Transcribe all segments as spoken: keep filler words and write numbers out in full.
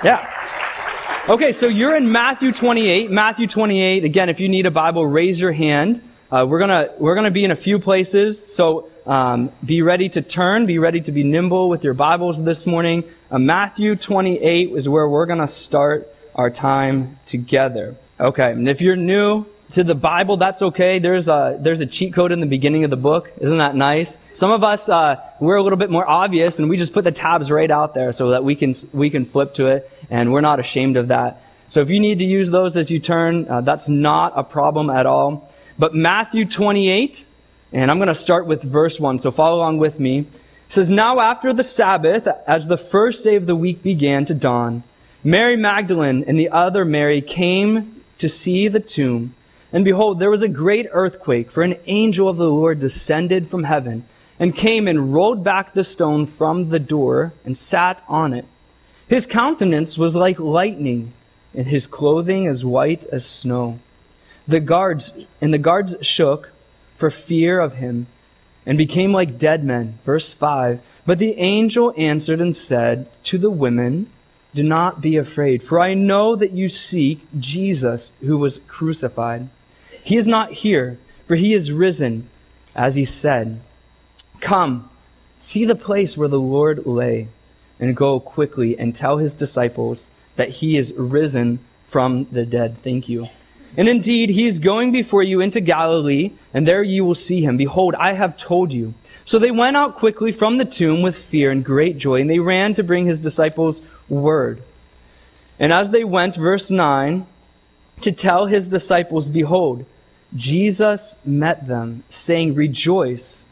Yeah. Okay, so you're in Matthew twenty-eight. Matthew twenty-eight. Again, if you need a Bible, raise your hand. Uh, we're gonna we're gonna be in a few places, so um, be ready to turn. Be ready to be nimble with your Bibles this morning. Uh, Matthew twenty-eight is where we're gonna start our time together. Okay, and if you're new to the Bible, that's okay. There's a there's a cheat code in the beginning of the book. Isn't that nice? Some of us uh, we're a little bit more obvious, and we just put the tabs right out there so that we can we can flip to it, and we're not ashamed of that. So if you need to use those as you turn, uh, that's not a problem at all. But Matthew twenty-eight, and I'm going to start with verse one. So follow along with me. It says, "Now after the Sabbath, as the first day of the week began to dawn, Mary Magdalene and the other Mary came to see the tomb. And behold, there was a great earthquake, for an angel of the Lord descended from heaven and came and rolled back the stone from the door and sat on it. His countenance was like lightning, and his clothing as white as snow. The guards and the guards shook for fear of him and became like dead men." Verse five. "But the angel answered and said to the women, 'Do not be afraid, for I know that you seek Jesus who was crucified. He is not here, for he is risen, as he said. Come, see the place where the Lord lay, and go quickly and tell his disciples that he is risen from the dead.'" Thank you. "And indeed, he is going before you into Galilee, and there you will see him. Behold, I have told you." So they went out quickly from the tomb with fear and great joy, and they ran to bring his disciples word. And as they went, verse nine, to tell his disciples, behold, Jesus met them, saying, "Rejoice."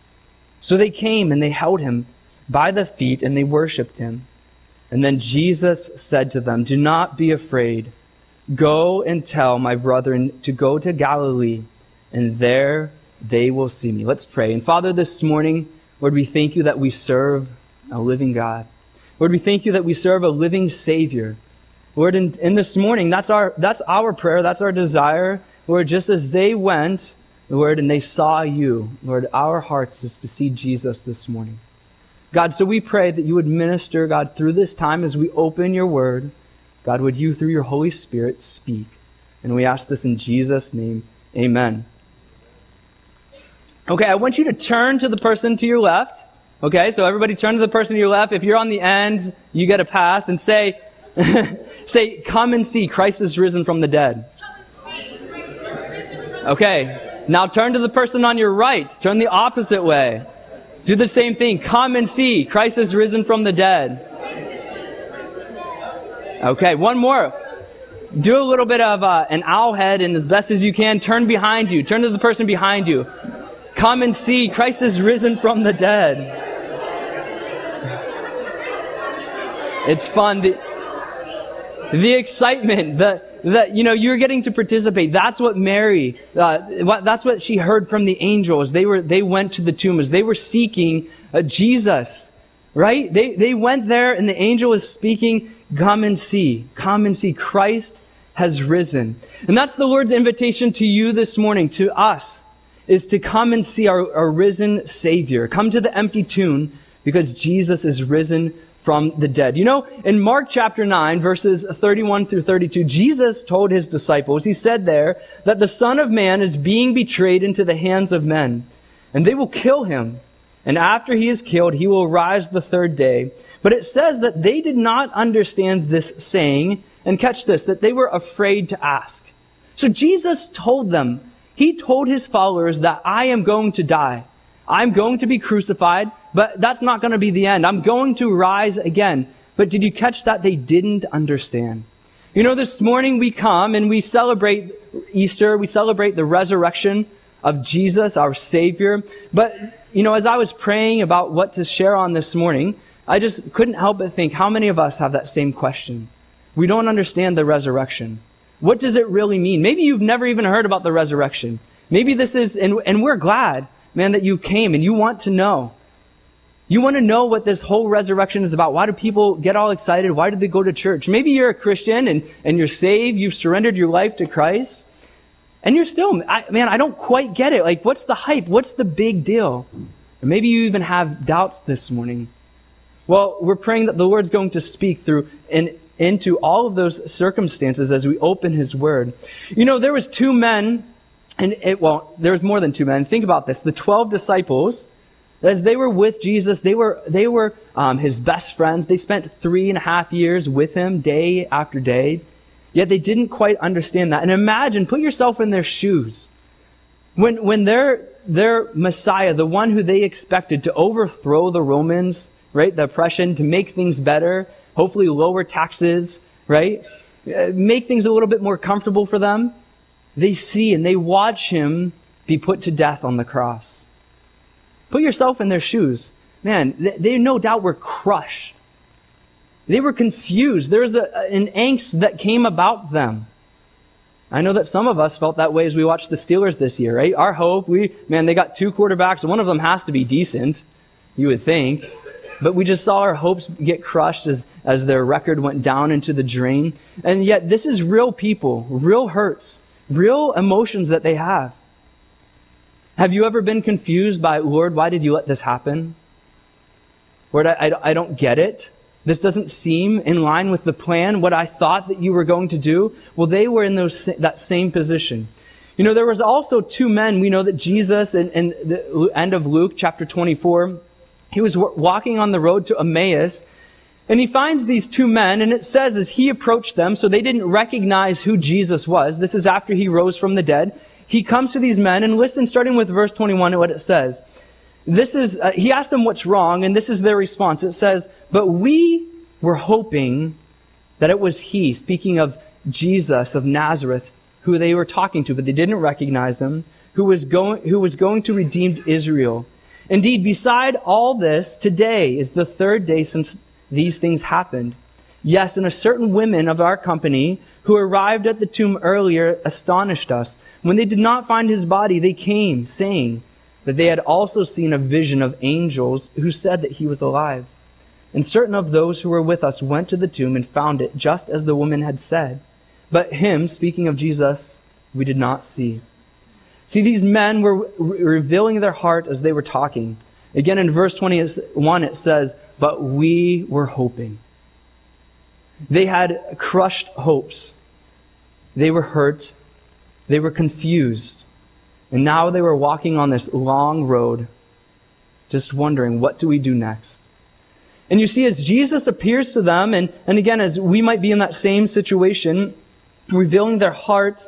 So they came and they held him by the feet and they worshipped him. And then Jesus said to them, "Do not be afraid. Go and tell my brethren to go to Galilee, and there they will see me." Let's pray. And Father, this morning, Lord, we thank you that we serve a living God. Lord, we thank you that we serve a living Savior. Lord, in, in this morning, that's our that's our prayer, that's our desire. Lord, just as they went, Lord, and they saw you, Lord, our hearts is to see Jesus this morning. God, so we pray that you would minister, God, through this time as we open your word. God, would you, through your Holy Spirit, speak? And we ask this in Jesus' name. Amen. Okay, I want you to turn to the person to your left. Okay, so everybody turn to the person to your left. If you're on the end, you get a pass, and say, say, "Come and see, Christ is risen from the dead." Okay, now turn to the person on your right. Turn the opposite way. Do the same thing. "Come and see, Christ is risen from the dead." Okay, one more. Do a little bit of uh, an owl head, and as best as you can, turn behind you. Turn to the person behind you. "Come and see, Christ is risen from the dead." It's fun. The, the excitement, the, the, you know, you're getting to participate. That's what Mary, uh, what, that's what she heard from the angels. They were, they went to the tomb as they were seeking uh, Jesus, right? They, they went there and the angel was speaking, "Come and see, come and see, Christ has risen." And that's the Lord's invitation to you this morning, to us, is to come and see our, our risen Savior. Come to the empty tomb because Jesus is risen from the dead. You know, in Mark chapter nine, verses thirty-one through thirty-two, Jesus told his disciples, he said there, that the Son of Man is being betrayed into the hands of men, and they will kill him. And after he is killed, he will rise the third day. But it says that they did not understand this saying, and catch this, that they were afraid to ask. So Jesus told them, he told his followers that I am going to die. I'm going to be crucified, but that's not going to be the end. I'm going to rise again. But did you catch that? They didn't understand. You know, this morning we come and we celebrate Easter. We celebrate the resurrection of Jesus, our Savior. But, you know, as I was praying about what to share on this morning, I just couldn't help but think, how many of us have that same question? We don't understand the resurrection. What does it really mean? Maybe you've never even heard about the resurrection. Maybe this is, and, and we're glad, man, that you came and you want to know. You want to know what this whole resurrection is about. Why do people get all excited? Why do they go to church? Maybe you're a Christian and, and you're saved. You've surrendered your life to Christ. And you're still, I, man, I don't quite get it. Like, what's the hype? What's the big deal? Or maybe you even have doubts this morning. Well, we're praying that the Lord's going to speak through an into all of those circumstances as we open his word. You know, there was two men, and it, well, there was more than two men. Think about this. The twelve disciples, as they were with Jesus, they were they were um, his best friends. They spent three and a half years with him day after day. Yet they didn't quite understand that. And imagine, put yourself in their shoes. When when their their Messiah, the one who they expected to overthrow the Romans, right, the oppression, to make things better, hopefully lower taxes, right, uh, make things a little bit more comfortable for them, they see and they watch him be put to death on the cross. Put yourself in their shoes. Man, they, they no doubt were crushed. They were confused. There was a, an angst that came about them. I know that some of us felt that way as we watched the Steelers this year, right? Our hope, we, man, they got two quarterbacks. One of them has to be decent, you would think. But we just saw our hopes get crushed as, as their record went down into the drain. And yet this is real people, real hurts, real emotions that they have. Have you ever been confused by, Lord, why did you let this happen? Lord, I, I, I don't get it. This doesn't seem in line with the plan, what I thought that you were going to do. Well, they were in those that same position. You know, there was also two men. We know that Jesus, in, in the end of Luke chapter twenty-four, he was walking on the road to Emmaus, and he finds these two men, and it says as he approached them, so they didn't recognize who Jesus was. This is after he rose from the dead. He comes to these men, and listen, starting with verse twenty-one, at what it says. This is, uh, he asked them what's wrong, and this is their response. It says, but we were hoping that it was he, speaking of Jesus of Nazareth, who they were talking to, but they didn't recognize him, who was going, who was going to redeem Israel. Indeed, beside all this, today is the third day since these things happened. Yes, and a certain women of our company who arrived at the tomb earlier astonished us. When they did not find his body, they came, saying that they had also seen a vision of angels who said that he was alive. And certain of those who were with us went to the tomb and found it just as the woman had said. But him, speaking of Jesus, we did not see. See, these men were re- revealing their heart as they were talking. Again, in verse twenty-one, it says, but we were hoping. They had crushed hopes. They were hurt. They were confused. And now they were walking on this long road, just wondering, what do we do next? And you see, as Jesus appears to them, and, and again, as we might be in that same situation, revealing their heart,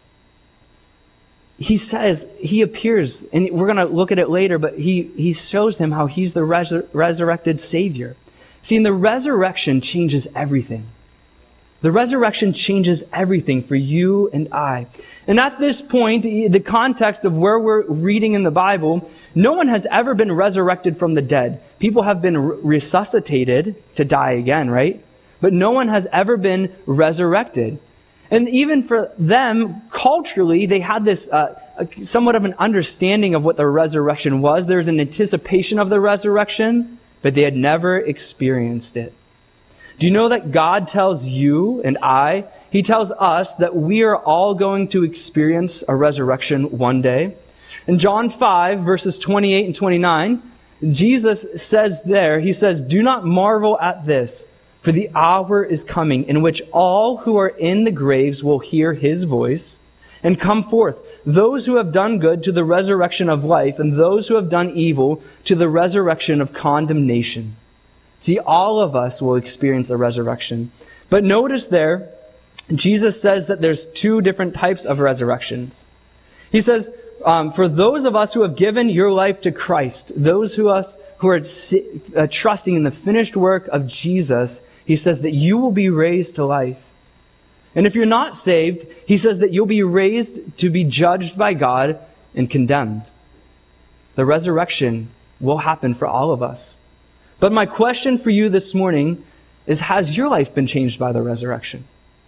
he says, he appears, and we're going to look at it later, but he, he shows them how he's the resur- resurrected Savior. See, and the resurrection changes everything. The resurrection changes everything for you and I. And at this point, the context of where we're reading in the Bible, no one has ever been resurrected from the dead. People have been resuscitated to die again, right? But no one has ever been resurrected. And even for them, culturally, they had this uh, somewhat of an understanding of what the resurrection was. There's an anticipation of the resurrection, but they had never experienced it. Do you know that God tells you and I, He tells us that we are all going to experience a resurrection one day? In John five, verses twenty-eight and twenty-nine, Jesus says there, He says, do not marvel at this, for the hour is coming in which all who are in the graves will hear His voice and come forth. Those who have done good to the resurrection of life, and those who have done evil to the resurrection of condemnation. See, all of us will experience a resurrection. But notice there, Jesus says that there's two different types of resurrections. He says, um, for those of us who have given your life to Christ, those who us who are uh, trusting in the finished work of Jesus, He says that you will be raised to life. And if you're not saved, He says that you'll be raised to be judged by God and condemned. The resurrection will happen for all of us. But my question for you this morning is, has your life been changed by the resurrection?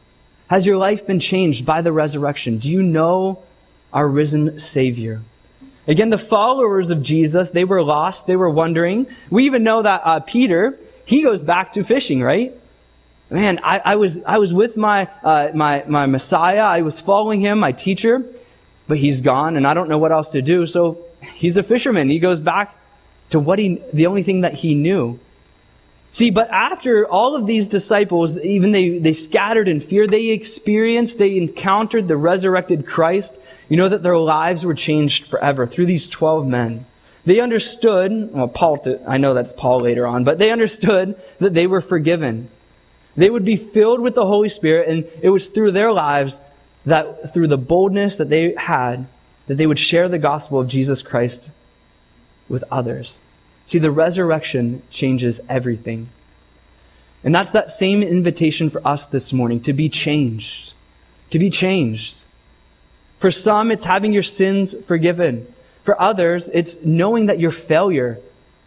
Has your life been changed by the resurrection? Do you know our risen Savior? Again, the followers of Jesus, they were lost, they were wondering. We even know that uh, Peter, he goes back to fishing, right? Man, I, I was I was with my, uh, my my Messiah, I was following him, my teacher, but he's gone and I don't know what else to do. So he's a fisherman. He goes back to what he, the only thing that he knew. See, but after all of these disciples, even they, they scattered in fear, they experienced, they encountered the resurrected Christ, you know that their lives were changed forever through these twelve men. They understood, well, Paul, I know that's Paul later on, but they understood that they were forgiven. They would be filled with the Holy Spirit, and it was through their lives, that through the boldness that they had, that they would share the gospel of Jesus Christ with others. See, the resurrection changes everything. And that's that same invitation for us this morning, to be changed. To be changed. For some, it's having your sins forgiven. For others, it's knowing that your failure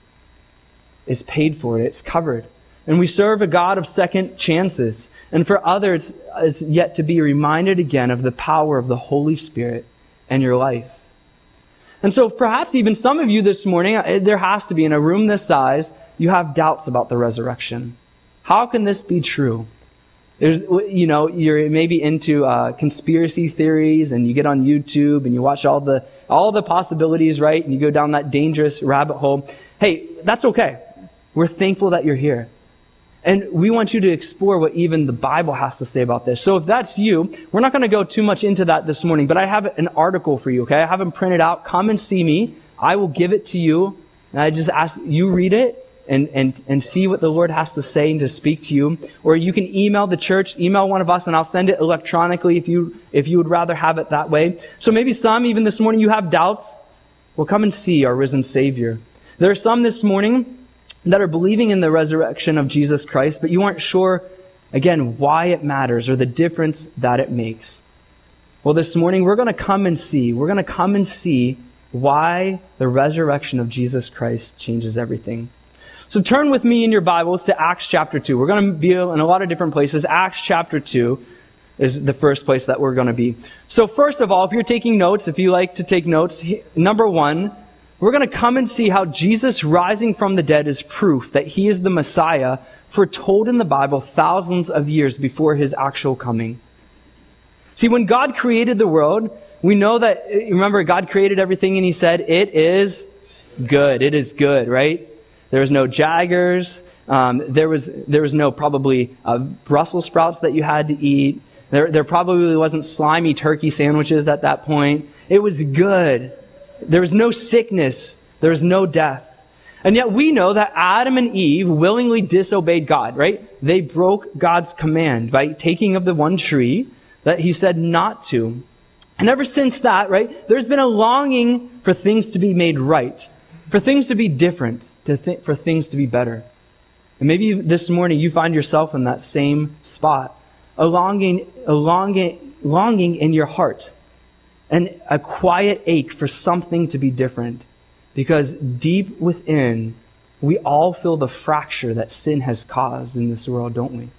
is paid for, it's covered. And we serve a God of second chances. And for others, it's yet to be reminded again of the power of the Holy Spirit in your life. And so perhaps even some of you this morning, there has to be, in a room this size, you have doubts about the resurrection. How can this be true? There's, you know, you're maybe into uh, conspiracy theories, and you get on YouTube and you watch all the all the possibilities, right? And you go down that dangerous rabbit hole. Hey, that's okay. We're thankful that you're here. And we want you to explore what even the Bible has to say about this. So if that's you, we're not going to go too much into that this morning, but I have an article for you, okay? I have them printed out. Come and see me. I will give it to you. And I just ask you read it and, and, and see what the Lord has to say and to speak to you. Or you can email the church, email one of us, and I'll send it electronically if you, if you would rather have it that way. So maybe some, even this morning, you have doubts. Well, come and see our risen Savior. There are some this morning that are believing in the resurrection of Jesus Christ, but you aren't sure, again, why it matters or the difference that it makes. Well, this morning we're going to come and see. We're going to come and see why the resurrection of Jesus Christ changes everything. So turn with me in your Bibles to Acts chapter two. We're going to be in a lot of different places. Acts chapter two is the first place that we're going to be. So first of all, if you're taking notes, if you like to take notes, number one, we're going to come and see how Jesus rising from the dead is proof that he is the Messiah foretold in the Bible thousands of years before his actual coming. See, when God created the world, we know that, remember, God created everything and he said, it is good. It is good, right? There was no Jaggers. Um, there was there was no probably uh, Brussels sprouts that you had to eat. There, there probably wasn't slimy turkey sandwiches at that point. It was good. There was no sickness. There was no death. And yet we know that Adam and Eve willingly disobeyed God, right? They broke God's command by taking of the one tree that he said not to. And ever since that, right, there's been a longing for things to be made right, for things to be different, to th- for things to be better. And maybe this morning you find yourself in that same spot, a longing, a longing, longing in your heart. And a quiet ache for something to be different. Because deep within, we all feel the fracture that sin has caused in this world, don't we?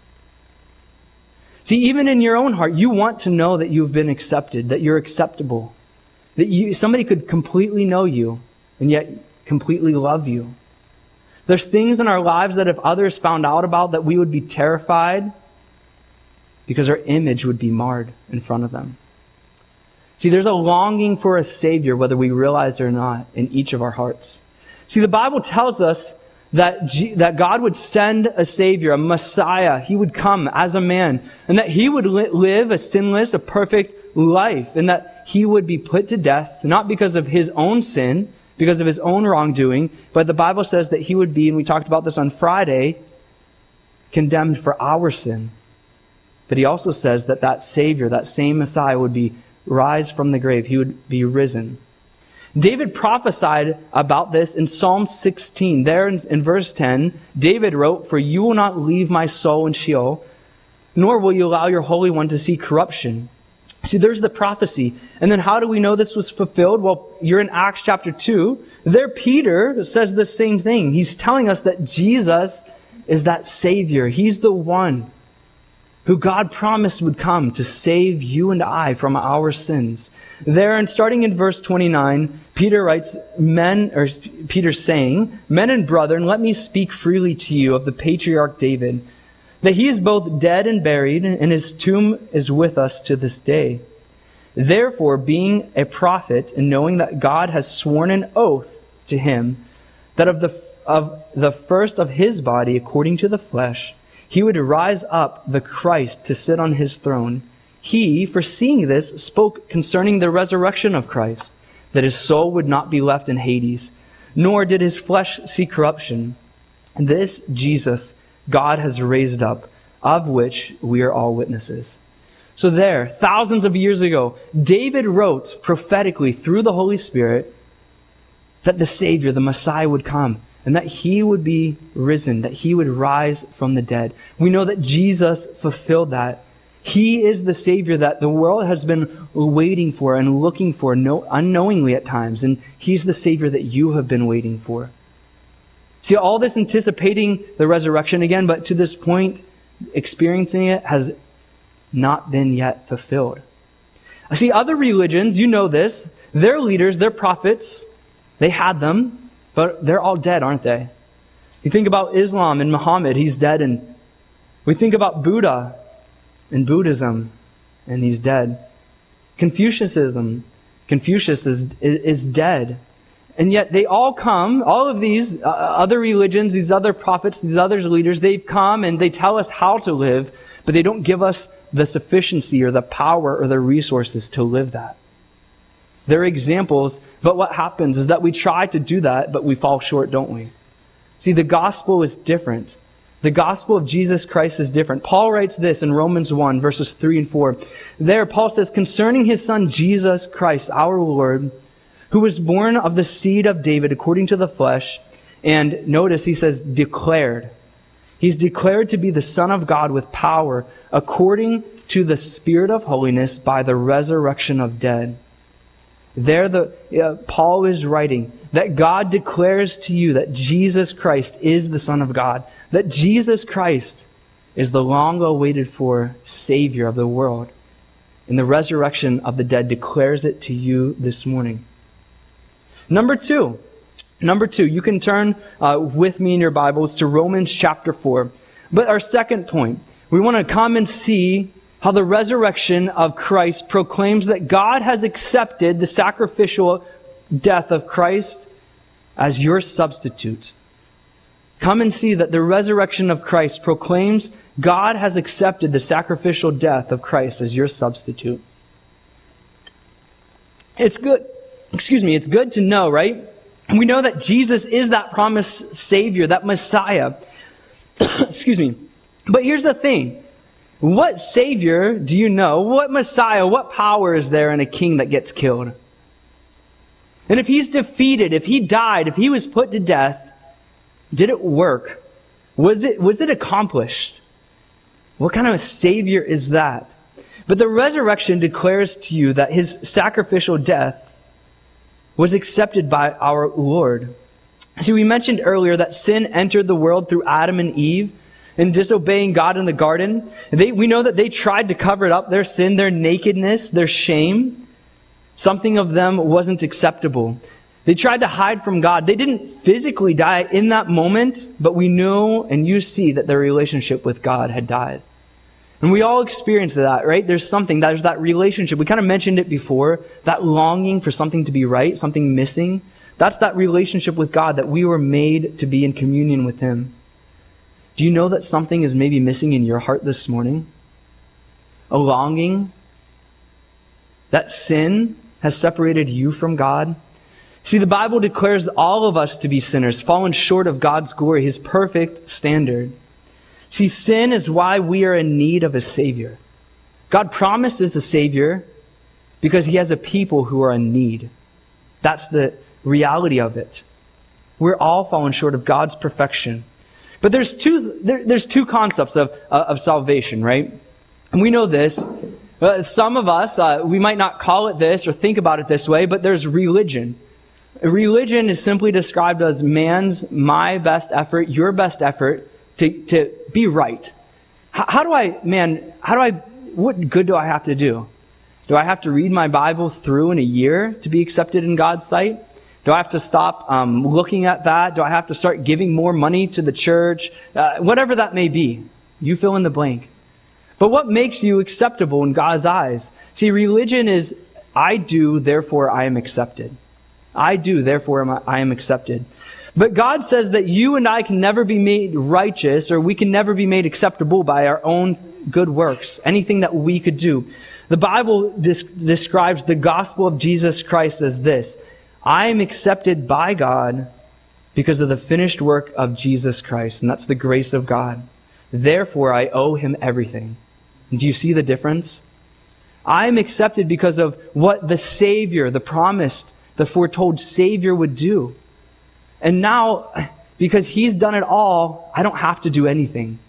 See, even in your own heart, you want to know that you've been accepted, that you're acceptable. That you, somebody could completely know you, and yet completely love you. There's things in our lives that if others found out about, that we would be terrified because our image would be marred in front of them. See, there's a longing for a Savior, whether we realize it or not, in each of our hearts. See, the Bible tells us that, G- that God would send a Savior, a Messiah. He would come as a man, and that he would li- live a sinless, a perfect life, and that he would be put to death, not because of his own sin, because of his own wrongdoing, but the Bible says that he would be, and we talked about this on Friday, condemned for our sin. But he also says that that Savior, that same Messiah, would be rise from the grave. He would be risen. David prophesied about this in Psalm sixteen. There in, in verse ten, David wrote, "For you will not leave my soul in Sheol, nor will you allow your Holy One to see corruption." See, there's the prophecy. And then how do we know this was fulfilled? Well, you're in Acts chapter two. There Peter says the same thing. He's telling us that Jesus is that Savior. He's the one who God promised would come to save you and I from our sins. There, and starting in verse twenty-nine, Peter writes, Men, or Peter's saying, "Men and brethren, let me speak freely to you of the patriarch David, that he is both dead and buried, and his tomb is with us to this day. Therefore, being a prophet, and knowing that God has sworn an oath to him, that of the of the first of his body according to the flesh, he would rise up the Christ to sit on his throne. He, foreseeing this, spoke concerning the resurrection of Christ, that his soul would not be left in Hades, nor did his flesh see corruption. This Jesus God has raised up, of which we are all witnesses. So there, thousands of years ago, David wrote prophetically through the Holy Spirit that the Savior, the Messiah, would come, and that he would be risen, that he would rise from the dead. We know that Jesus fulfilled that. He is the Savior that the world has been waiting for and looking for, no, unknowingly at times, and he's the Savior that you have been waiting for. See, all this anticipating the resurrection again, but to this point, experiencing it has not been yet fulfilled. I see other religions, you know this, their leaders, their prophets, they had them, but they're all dead, aren't they? You think about Islam and Muhammad, he's dead. And we think about Buddha and Buddhism, and he's dead. Confucianism, Confucius is, is, is dead. And yet they all come, all of these uh, other religions, these other prophets, these other leaders, they've come and they tell us how to live, but they don't give us the sufficiency or the power or the resources to live that. They're examples, but what happens is that we try to do that, but we fall short, don't we? See, the gospel is different. The gospel of Jesus Christ is different. Paul writes this in Romans one, verses three and four. There, Paul says, concerning his son Jesus Christ, our Lord, who was born of the seed of David according to the flesh, and notice he says, declared. He's declared to be the Son of God with power, according to the Spirit of holiness, by the resurrection of dead. There, the uh, Paul is writing that God declares to you that Jesus Christ is the Son of God, that Jesus Christ is the long-awaited for Savior of the world. And the resurrection of the dead declares it to you this morning. Number two, number two, you can turn uh, with me in your Bibles to Romans chapter four. But our second point, we want to come and see how the resurrection of Christ proclaims that God has accepted the sacrificial death of Christ as your substitute. Come and see that the resurrection of Christ proclaims God has accepted the sacrificial death of Christ as your substitute. It's good, excuse me, it's good to know, right? We know that Jesus is that promised Savior, that Messiah. Excuse me. But here's the thing. What Savior do you know? What Messiah, what power is there in a king that gets killed? And if he's defeated, if he died, if he was put to death, did it work? Was it, was it accomplished? What kind of a Savior is that? But the resurrection declares to you that his sacrificial death was accepted by our Lord. See, we mentioned earlier that sin entered the world through Adam and Eve in disobeying God in the garden. They, we know that they tried to cover it up, their sin, their nakedness, their shame. Something of them wasn't acceptable. They tried to hide from God. They didn't physically die in that moment, but we know and you see that their relationship with God had died. And we all experience that, right? There's something, there's that relationship. We kind of mentioned it before, that longing for something to be right, something missing. That's that relationship with God, that we were made to be in communion with Him. Do you know that something is maybe missing in your heart this morning? A longing? That sin has separated you from God? See, the Bible declares all of us to be sinners, fallen short of God's glory, His perfect standard. See, sin is why we are in need of a Savior. God promises a Savior because He has a people who are in need. That's the reality of it. We're all fallen short of God's perfection. But there's two, there, there's two concepts of, uh, of salvation, right? And we know this. Uh, some of us, uh, we might not call it this or think about it this way, but there's religion. Religion is simply described as man's, my best effort, your best effort to, to be right. How, how do I, man, how do I, what good do I have to do? Do I have to read my Bible through in a year to be accepted in God's sight? Do I have to stop um, looking at that? Do I have to start giving more money to the church? Uh, whatever that may be. You fill in the blank. But what makes you acceptable in God's eyes? See, religion is, I do, therefore I am accepted. I do, therefore I am accepted. But God says that you and I can never be made righteous, or we can never be made acceptable by our own good works, anything that we could do. The Bible dis- describes the gospel of Jesus Christ as this: I am accepted by God because of the finished work of Jesus Christ, and that's the grace of God. Therefore, I owe him everything. Do you see the difference? I am accepted because of what the Savior, the promised, the foretold Savior would do. And now, because he's done it all, I don't have to do anything.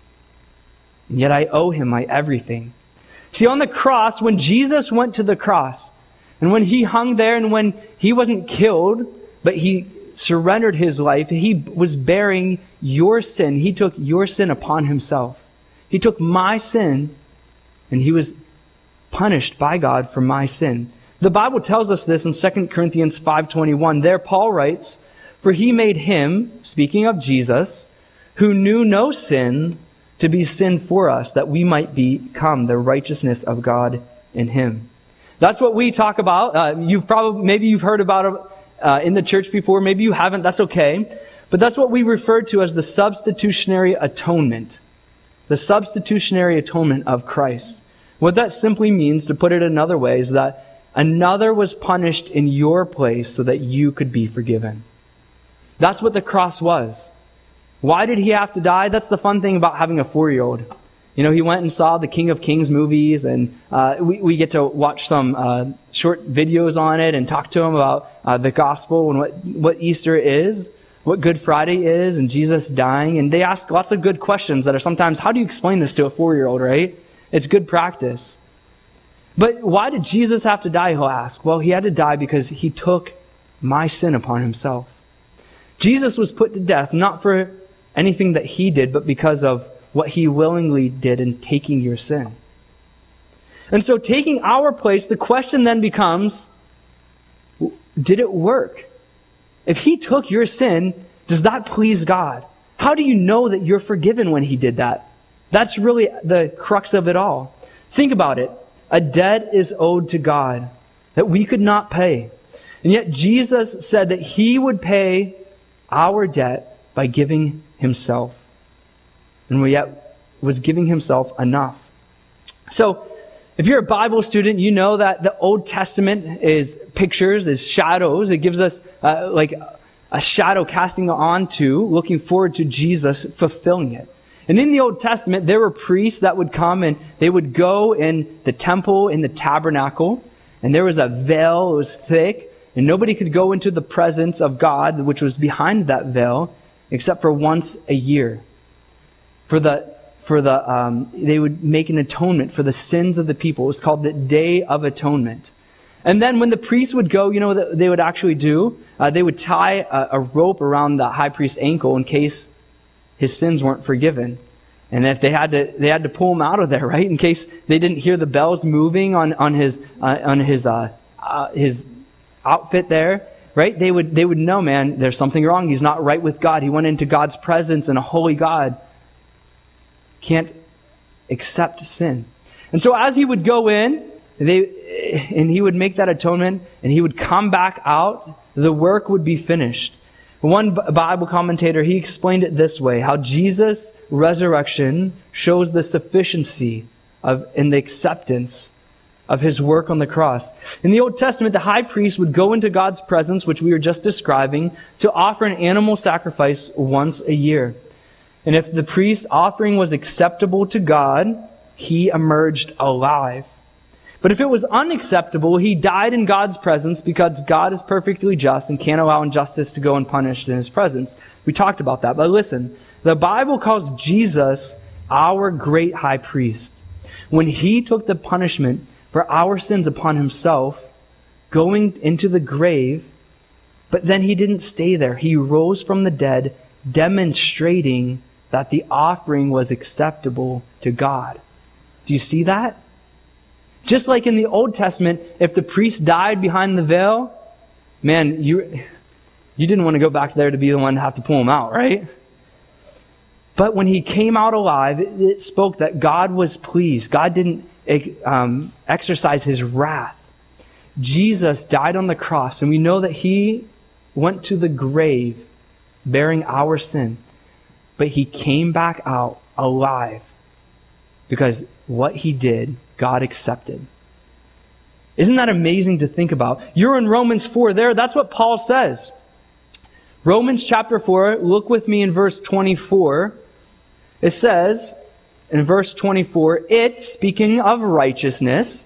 And yet I owe him my everything. See, on the cross, when Jesus went to the cross, and when he hung there, and when he wasn't killed, but he surrendered his life, he was bearing your sin. He took your sin upon himself. He took my sin, and he was punished by God for my sin. The Bible tells us this in Second Corinthians five twenty-one. There Paul writes, "For he made him," speaking of Jesus, "who knew no sin, to be sin for us, that we might become the righteousness of God in him." That's what we talk about. Uh, you've probably, maybe you've heard about it uh, in the church before. Maybe you haven't. That's okay. But that's what we refer to as the substitutionary atonement. The substitutionary atonement of Christ. What that simply means, to put it another way, is that another was punished in your place so that you could be forgiven. That's what the cross was. Why did he have to die? That's the fun thing about having a four-year-old. You know, he went and saw the King of Kings movies, and uh, we, we get to watch some uh, short videos on it and talk to him about uh, the gospel and what, what Easter is, what Good Friday is, and Jesus dying. And they ask lots of good questions that are sometimes, how do you explain this to a four-year-old, right? It's good practice. But why did Jesus have to die, he'll ask? Well, he had to die because he took my sin upon himself. Jesus was put to death not for anything that he did, but because of what he willingly did in taking your sin. And so taking our place, the question then becomes, did it work? If he took your sin, does that please God? How do you know that you're forgiven when he did that? That's really the crux of it all. Think about it. A debt is owed to God that we could not pay. And yet Jesus said that he would pay our debt by giving himself. And yet was giving himself enough. So, if you're a Bible student, you know that the Old Testament is pictures, is shadows. It gives us uh, like a shadow casting onto, looking forward to Jesus fulfilling it. And in the Old Testament, there were priests that would come and they would go in the temple, in the tabernacle, and there was a veil, it was thick, and nobody could go into the presence of God, which was behind that veil, except for once a year. For the, for the, um, they would make an atonement for the sins of the people. It was called the Day of Atonement. And then when the priests would go, you know what they would actually do? Uh, they would tie a, a rope around the high priest's ankle in case his sins weren't forgiven. And if they had to, they had to pull him out of there, right? In case they didn't hear the bells moving on, on his, uh, on his, uh, uh, his outfit there, right? They would, they would know, man, there's something wrong. He's not right with God. He went into God's presence, and a holy God can't accept sin. And so as he would go in, they, and he would make that atonement, and he would come back out, the work would be finished. One Bible commentator, he explained it this way, how Jesus' resurrection shows the sufficiency of and the acceptance of his work on the cross. In the Old Testament, the high priest would go into God's presence, which we were just describing, to offer an animal sacrifice once a year. And if the priest's offering was acceptable to God, he emerged alive. But if it was unacceptable, he died in God's presence because God is perfectly just and can't allow injustice to go unpunished in his presence. We talked about that. But listen, the Bible calls Jesus our great high priest. When he took the punishment for our sins upon himself, going into the grave, but then he didn't stay there. He rose from the dead, demonstrating that the offering was acceptable to God. Do you see that? Just like in the Old Testament, if the priest died behind the veil, man, you, you didn't want to go back there to be the one to have to pull him out, right? But when he came out alive, it, it spoke that God was pleased. God didn't um, exercise his wrath. Jesus died on the cross, and we know that he went to the grave bearing our sin. But he came back out alive because what he did, God accepted. Isn't that amazing to think about? You're in Romans four there. That's what Paul says. Romans chapter four, look with me in verse twenty-four. It says in verse twenty-four, it, speaking of righteousness,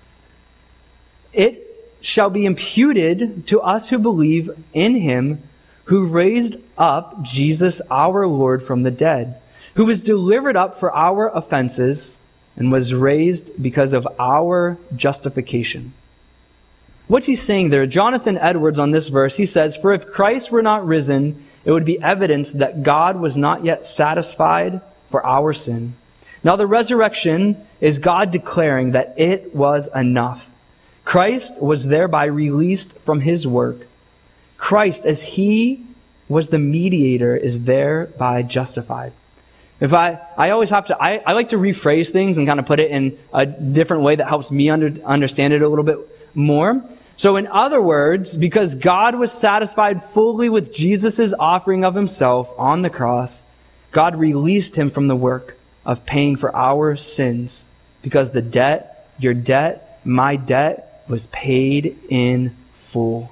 it shall be imputed to us who believe in him who raised up Jesus our Lord from the dead, who was delivered up for our offenses and was raised because of our justification. What's he saying there? Jonathan Edwards on this verse, he says, for if Christ were not risen, it would be evidence that God was not yet satisfied for our sin. Now the resurrection is God declaring that it was enough. Christ was thereby released from his work. Christ, as he was the mediator, is thereby justified. If I, I always have to, I, I like to rephrase things and kind of put it in a different way that helps me under, understand it a little bit more. So in other words, because God was satisfied fully with Jesus' offering of himself on the cross, God released him from the work of paying for our sins, because the debt, your debt, my debt, was paid in full.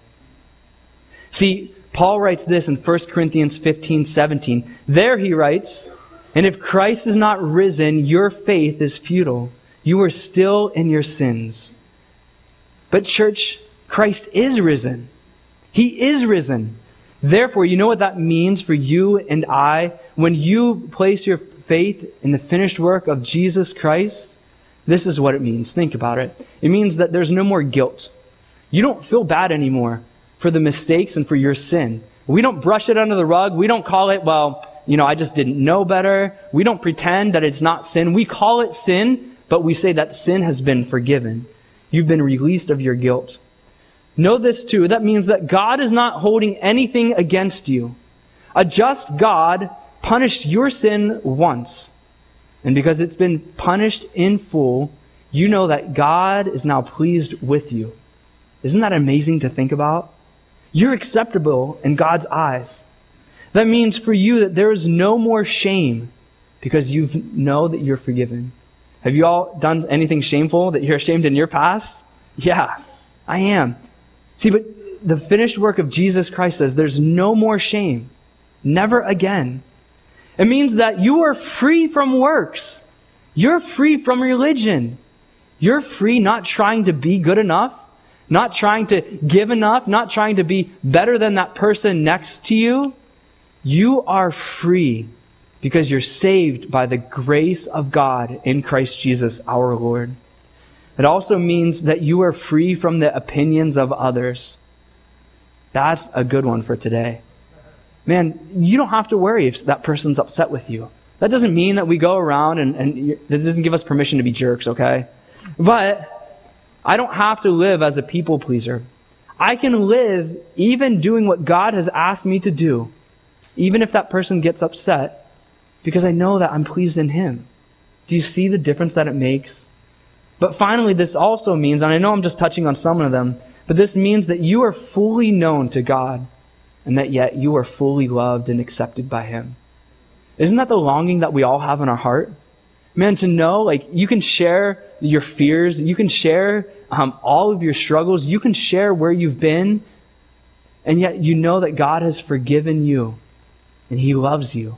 See, Paul writes this in First Corinthians fifteen seventeen. There he writes, and if Christ is not risen, your faith is futile. You are still in your sins. But church, Christ is risen. He is risen. Therefore, you know what that means for you and I? When you place your faith in the finished work of Jesus Christ, this is what it means. Think about it. It means that there's no more guilt. You don't feel bad anymore for the mistakes and for your sin. We don't brush it under the rug. We don't call it, well, you know, I just didn't know better. We don't pretend that it's not sin. We call it sin, but we say that sin has been forgiven. You've been released of your guilt. Know this too. That means that God is not holding anything against you. A just God punished your sin once. And because it's been punished in full, you know that God is now pleased with you. Isn't that amazing to think about? You're acceptable in God's eyes. That means for you that there is no more shame because you know that you're forgiven. Have you all done anything shameful that you're ashamed in your past? Yeah, I am. See, but the finished work of Jesus Christ says there's no more shame. Never again. It means that you are free from works. You're free from religion. You're free not trying to be good enough, not trying to give enough, not trying to be better than that person next to you. You are free because you're saved by the grace of God in Christ Jesus our Lord. It also means that you are free from the opinions of others. That's a good one for today. Man, you don't have to worry if that person's upset with you. That doesn't mean that we go around and, and that doesn't give us permission to be jerks, okay? But I don't have to live as a people pleaser. I can live even doing what God has asked me to do, even if that person gets upset, because I know that I'm pleased in him. Do you see the difference that it makes? But finally, this also means, and I know I'm just touching on some of them, but this means that you are fully known to God, and that yet you are fully loved and accepted by him. Isn't that the longing that we all have in our heart? Man, to know, like, you can share your fears, you can share um, all of your struggles, you can share where you've been, and yet you know that God has forgiven you, and he loves you.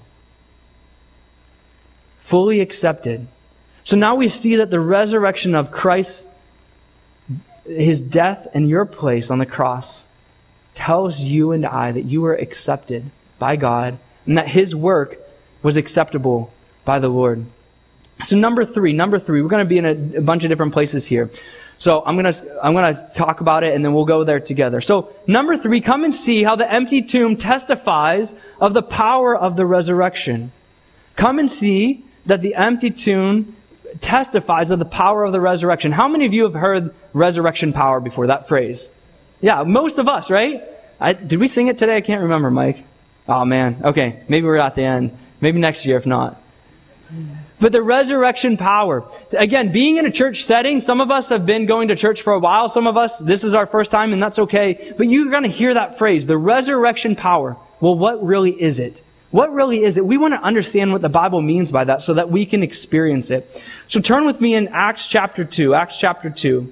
Fully accepted. So now we see that the resurrection of Christ, his death in your place on the cross, tells you and I that you are accepted by God and that his work was acceptable by the Lord. So number three, number three, we're going to be in a, a bunch of different places here. So I'm going to, I'm going to talk about it and then we'll go there together. So number three, come and see how the empty tomb testifies of the power of the resurrection. Come and see that the empty tomb testifies of the power of the resurrection. How many of you have heard resurrection power before, that phrase? Yeah, most of us, right? I, did we sing it today? I can't remember, Mike. Oh, man. Okay, maybe we're at the end. Maybe next year, if not. But the resurrection power. Again, being in a church setting, some of us have been going to church for a while. Some of us, this is our first time, and that's okay. But you're going to hear that phrase, the resurrection power. well, what really is it? What really is it? We want to understand what the Bible means by that so that we can experience it. So turn with me in Acts chapter two. Acts chapter two.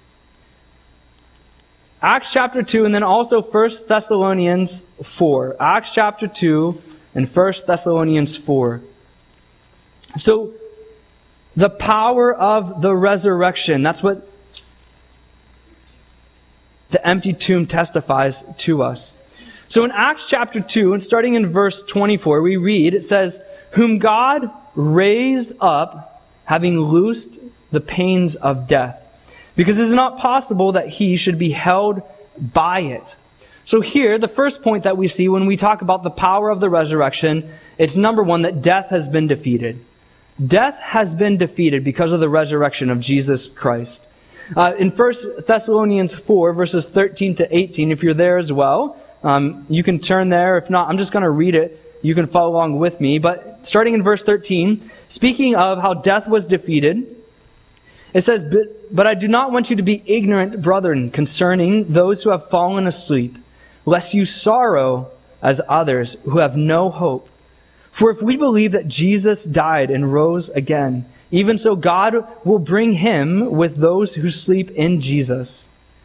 Acts chapter two, and then also First Thessalonians four. Acts chapter two and First Thessalonians four. So, the power of the resurrection. That's what the empty tomb testifies to us. So in Acts chapter two, and starting in verse twenty-four, we read, it says, whom God raised up, having loosed the pains of death, because it is not possible that he should be held by it. So here, the first point that we see when we talk about the power of the resurrection, it's number one, that death has been defeated. Death has been defeated because of the resurrection of Jesus Christ. Uh, in First Thessalonians four, verses thirteen to eighteen, if you're there as well, um, you can turn there. If not, I'm just going to read it. You can follow along with me. But starting in verse thirteen, speaking of how death was defeated, it says, but, but I do not want you to be ignorant, brethren, concerning those who have fallen asleep, lest you sorrow as others who have no hope. For if we believe that Jesus died and rose again, even so God will bring him with those who sleep in Jesus.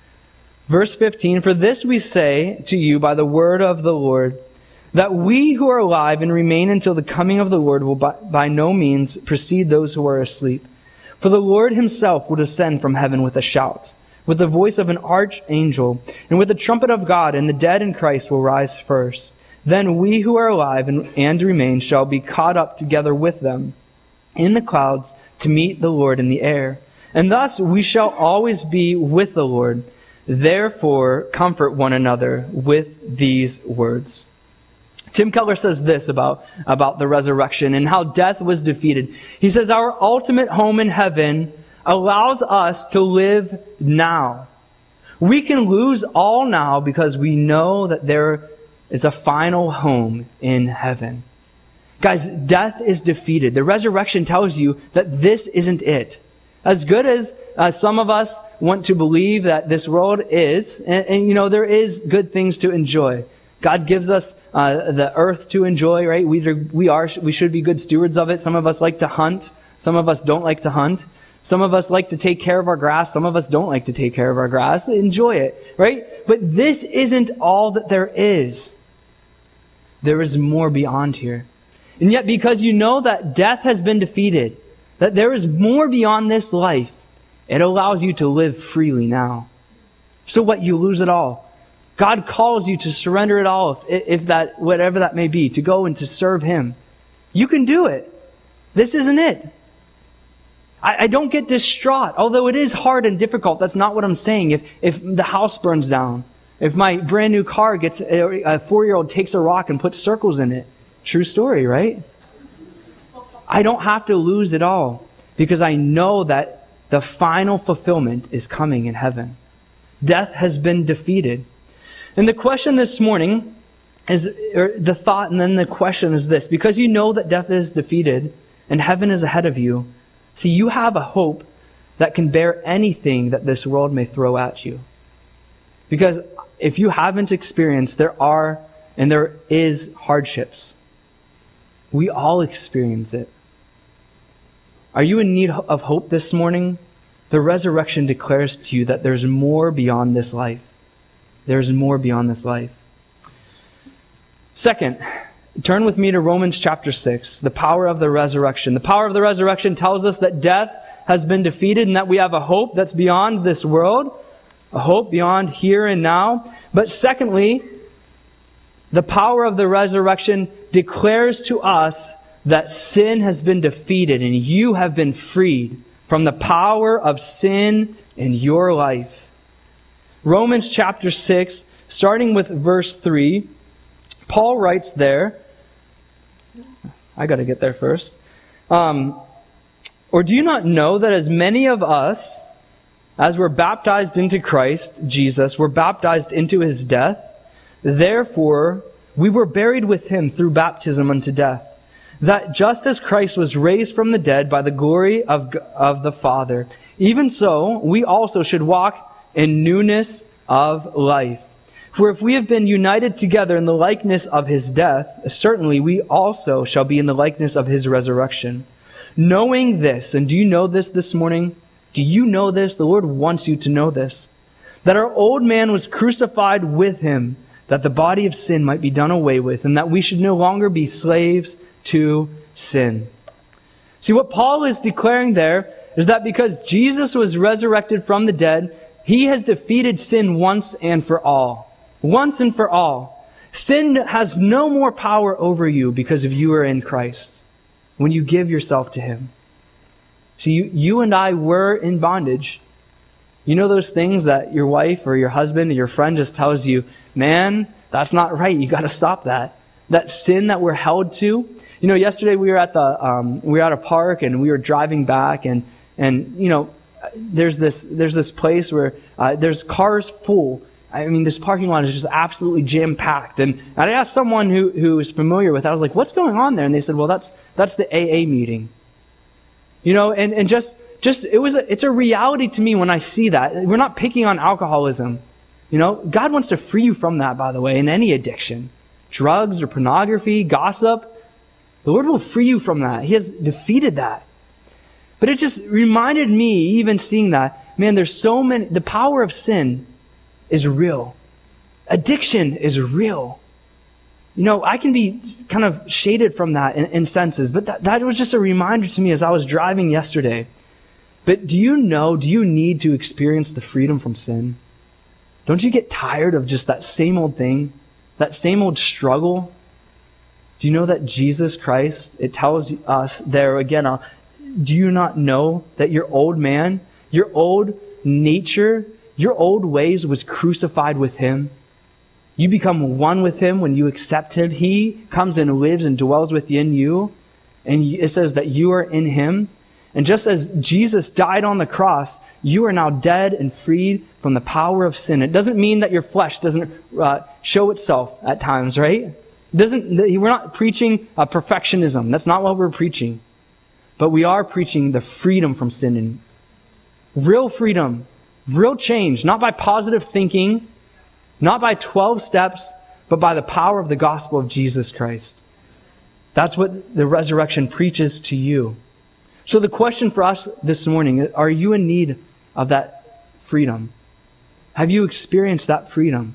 Verse fifteen, for this we say to you by the word of the Lord, that we who are alive and remain until the coming of the Lord will by, by no means precede those who are asleep. For the Lord himself will descend from heaven with a shout, with the voice of an archangel, and with the trumpet of God, and the dead in Christ will rise first. Then we who are alive and, and remain shall be caught up together with them in the clouds to meet the Lord in the air. And thus we shall always be with the Lord. Therefore, comfort one another with these words. Tim Keller says this about, about the resurrection and how death was defeated. He says, our ultimate home in heaven allows us to live now. We can lose all now because we know that there is a final home in heaven. Guys, death is defeated. The resurrection tells you that this isn't it. As good as uh, some of us want to believe that this world is, and, and you know, there is good things to enjoy. God gives us uh, the earth to enjoy, right? We, we are, we should be good stewards of it. Some of us like to hunt. Some of us don't like to hunt. Some of us like to take care of our grass. Some of us don't like to take care of our grass. Enjoy it, right? But this isn't all that there is. There is more beyond here. And yet, because you know that death has been defeated, that there is more beyond this life, it allows you to live freely now. So what? You lose it all. God calls you to surrender it all, if, if that, whatever that may be, to go and to serve him. You can do it. This isn't it. I, I don't get distraught, although it is hard and difficult. That's not what I'm saying. If, if the house burns down, if my brand new car gets, a, a four-year-old takes a rock and puts circles in it. True story, right? I don't have to lose it all because I know that the final fulfillment is coming in heaven. Death has been defeated. And the question this morning is, or the thought and then the question is this: because you know that death is defeated and heaven is ahead of you, see, you have a hope that can bear anything that this world may throw at you. Because if you haven't experienced, there are and there is hardships. We all experience it. Are you in need of hope this morning? The resurrection declares to you that there's more beyond this life. There's more beyond this life. Second, turn with me to Romans chapter six, the power of the resurrection. The power of the resurrection tells us that death has been defeated and that we have a hope that's beyond this world, a hope beyond here and now. But secondly, the power of the resurrection declares to us that sin has been defeated and you have been freed from the power of sin in your life. Romans chapter six, starting with verse three, Paul writes there, I got to get there first. Um, or do you not know that as many of us as were baptized into Christ Jesus were baptized into his death? Therefore, we were buried with him through baptism unto death, that just as Christ was raised from the dead by the glory of, of the Father, even so we also should walk in newness of life. For if we have been united together in the likeness of his death, certainly we also shall be in the likeness of his resurrection. Knowing this, and do you know this this morning? Do you know this? The Lord wants you to know this. That our old man was crucified with him, that the body of sin might be done away with, and that we should no longer be slaves to sin. See, what Paul is declaring there is that because Jesus was resurrected from the dead, he has defeated sin once and for all. Once and for all. Sin has no more power over you because of you are in Christ when you give yourself to him. See, you, you and I were in bondage. You know those things that your wife or your husband or your friend just tells you, man, that's not right. You got to stop that. That sin that we're held to. You know, yesterday we were at the um, we were at a park and we were driving back and and you know there's this there's this place where uh, there's cars full. I mean, this parking lot is just absolutely jam-packed. And I asked someone who, who was familiar with it, I was like, what's going on there? And they said, well, that's that's the A A meeting. You know, and, and just, just it was a, it's a reality to me when I see that. We're not picking on alcoholism. You know, God wants to free you from that, by the way, in any addiction. Drugs or pornography, gossip. The Lord will free you from that. He has defeated that. But it just reminded me, even seeing that, man, there's so many, the power of sin is real. Addiction is real. You know, I can be kind of shaded from that in, in senses, but that, that was just a reminder to me as I was driving yesterday. But do you know, do you need to experience the freedom from sin? Don't you get tired of just that same old thing? That same old struggle? Do you know that Jesus Christ, it tells us there again, uh, do you not know that your old man, your old nature, your old ways was crucified with him? You become one with him when you accept him. He comes and lives and dwells within you. And it says that you are in him. And just as Jesus died on the cross, you are now dead and freed from the power of sin. It doesn't mean that your flesh doesn't uh, show itself at times, right? It doesn't. We're not preaching uh, perfectionism. That's not what we're preaching. But we are preaching the freedom from sin and real freedom. Real change, not by positive thinking, not by twelve steps, but by the power of the gospel of Jesus Christ. That's what the resurrection preaches to you. So the question for us this morning, are you in need of that freedom? Have you experienced that freedom?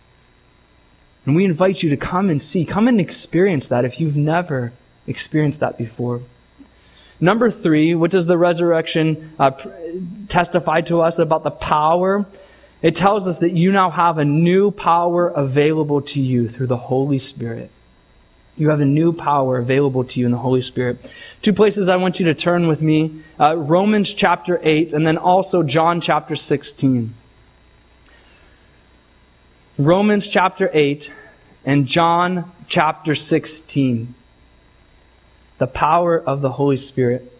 And we invite you to come and see, come and experience that if you've never experienced that before. Number three, what does the resurrection uh, testify to us about the power? It tells us that you now have a new power available to you through the Holy Spirit. You have a new power available to you in the Holy Spirit. Two places I want you to turn with me. Uh, Romans chapter eight and then also John chapter sixteen. Romans chapter eight and John chapter sixteen. The power of the Holy Spirit.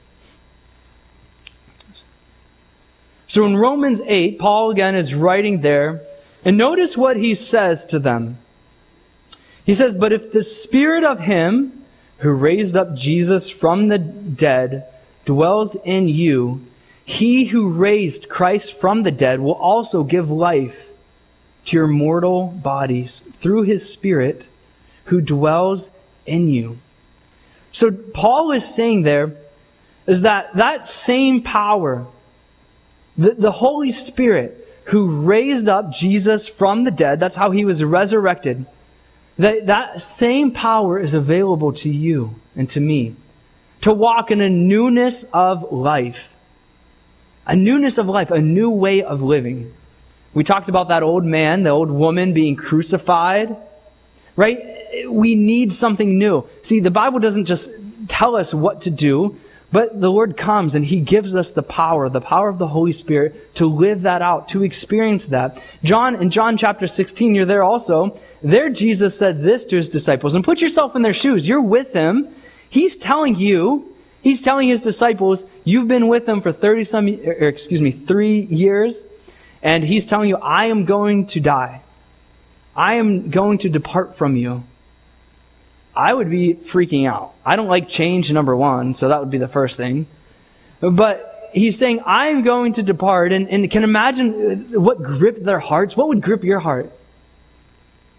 So in Romans eight, Paul again is writing there, and notice what he says to them. He says, but if the Spirit of him who raised up Jesus from the dead dwells in you, he who raised Christ from the dead will also give life to your mortal bodies through his Spirit who dwells in you. So Paul is saying there is that that same power, the, the Holy Spirit who raised up Jesus from the dead, that's how he was resurrected, that, that same power is available to you and to me to walk in a newness of life. A newness of life, a new way of living. We talked about that old man, the old woman being crucified, right? We need something new. See, the Bible doesn't just tell us what to do, but the Lord comes and he gives us the power, the power of the Holy Spirit to live that out, to experience that. John, in John chapter sixteen, you're there also. There Jesus said this to his disciples, and put yourself in their shoes. You're with him. He's telling you, he's telling his disciples, you've been with him for thirty some, or excuse me, three years, and he's telling you, I am going to die. I am going to depart from you. I would be freaking out. I don't like change, number one, so that would be the first thing. But he's saying, I'm going to depart, and, and can imagine what gripped their hearts. What would grip your heart?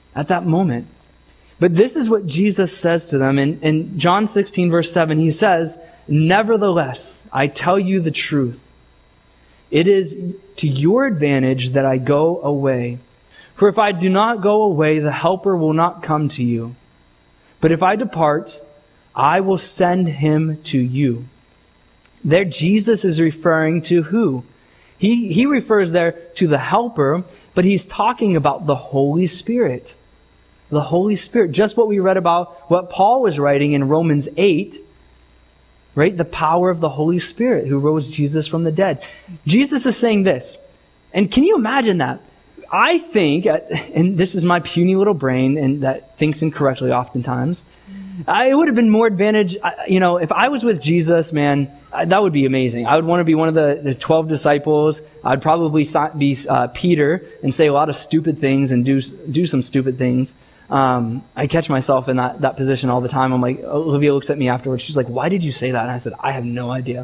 at that moment. But this is what Jesus says to them. In, in John sixteen, verse seven, he says, "Nevertheless, I tell you the truth. It is to your advantage that I go away. For if I do not go away, the Helper will not come to you. But if I depart, I will send him to you." There, Jesus is referring to who? He, he refers there to the Helper, but he's talking about the Holy Spirit. The Holy Spirit. Just what we read about, what Paul was writing in Romans eight, right? The power of the Holy Spirit who rose Jesus from the dead. Jesus is saying this, and can you imagine that? I think, and this is my puny little brain and that thinks incorrectly oftentimes, I, it would have been more advantage, you know, if I was with Jesus, man, that would be amazing. I would want to be one of the, the twelve disciples. I'd probably be uh, Peter and say a lot of stupid things and do do some stupid things. Um, I catch myself in that, that position all the time. I'm like, Olivia looks at me afterwards. She's like, "Why did you say that?" And I said, "I have no idea."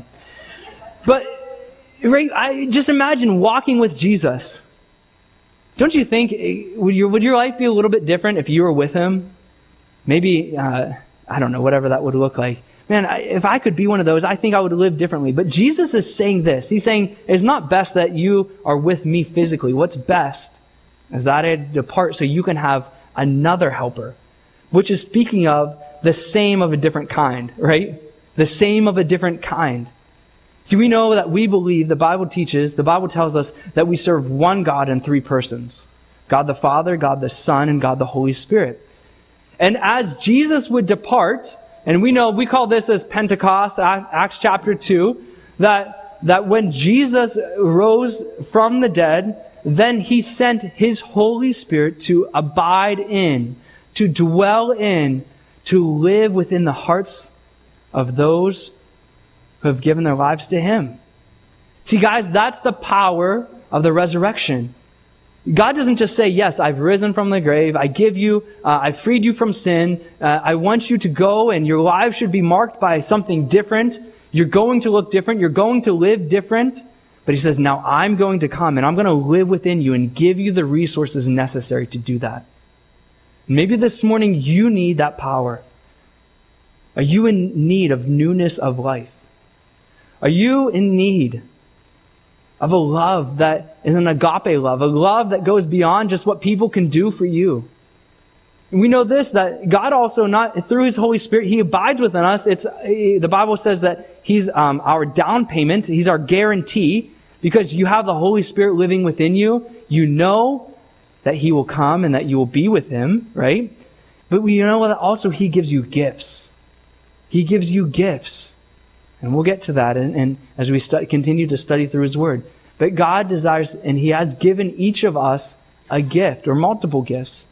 But right, I just imagine walking with Jesus. Don't you think, would your, would your life be a little bit different if you were with him? Maybe, uh, I don't know, whatever that would look like. Man, I, if I could be one of those, I think I would live differently. But Jesus is saying this. He's saying, it's not best that you are with me physically. What's best is that I depart so you can have another helper, which is speaking of the same of a different kind, right? The same of a different kind. See, we know that we believe, the Bible teaches, the Bible tells us that we serve one God in three persons. God the Father, God the Son, and God the Holy Spirit. And as Jesus would depart, and we know, we call this as Pentecost, Acts chapter two, that, that when Jesus rose from the dead, then he sent his Holy Spirit to abide in, to dwell in, to live within the hearts of those who have given their lives to him. See, guys, that's the power of the resurrection. God doesn't just say, "Yes, I've risen from the grave. I give you, uh, I've freed you from sin. Uh, I want you to go and your lives should be marked by something different. You're going to look different. You're going to live different." But he says, "Now I'm going to come and I'm going to live within you and give you the resources necessary to do that." Maybe this morning you need that power. Are you in need of newness of life? Are you in need of a love that is an agape love, a love that goes beyond just what people can do for you? And we know this, that God also, not through his Holy Spirit, he abides within us. It's the Bible says that he's um, our down payment. He's our guarantee. Because you have the Holy Spirit living within you, you know that he will come and that you will be with him, right? But we know that also he gives you gifts. He gives you gifts. And we'll get to that and, and as we stu- continue to study through his word. But God desires, and he has given each of us a gift or multiple gifts.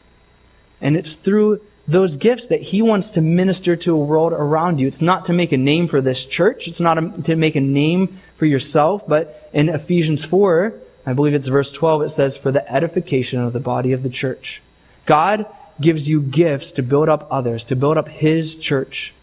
And it's through those gifts that he wants to minister to a world around you. It's not to make a name for this church. It's not a, to make a name for yourself. But in Ephesians four, I believe it's verse twelve, it says, "For the edification of the body of the church." God gives you gifts to build up others, to build up his church.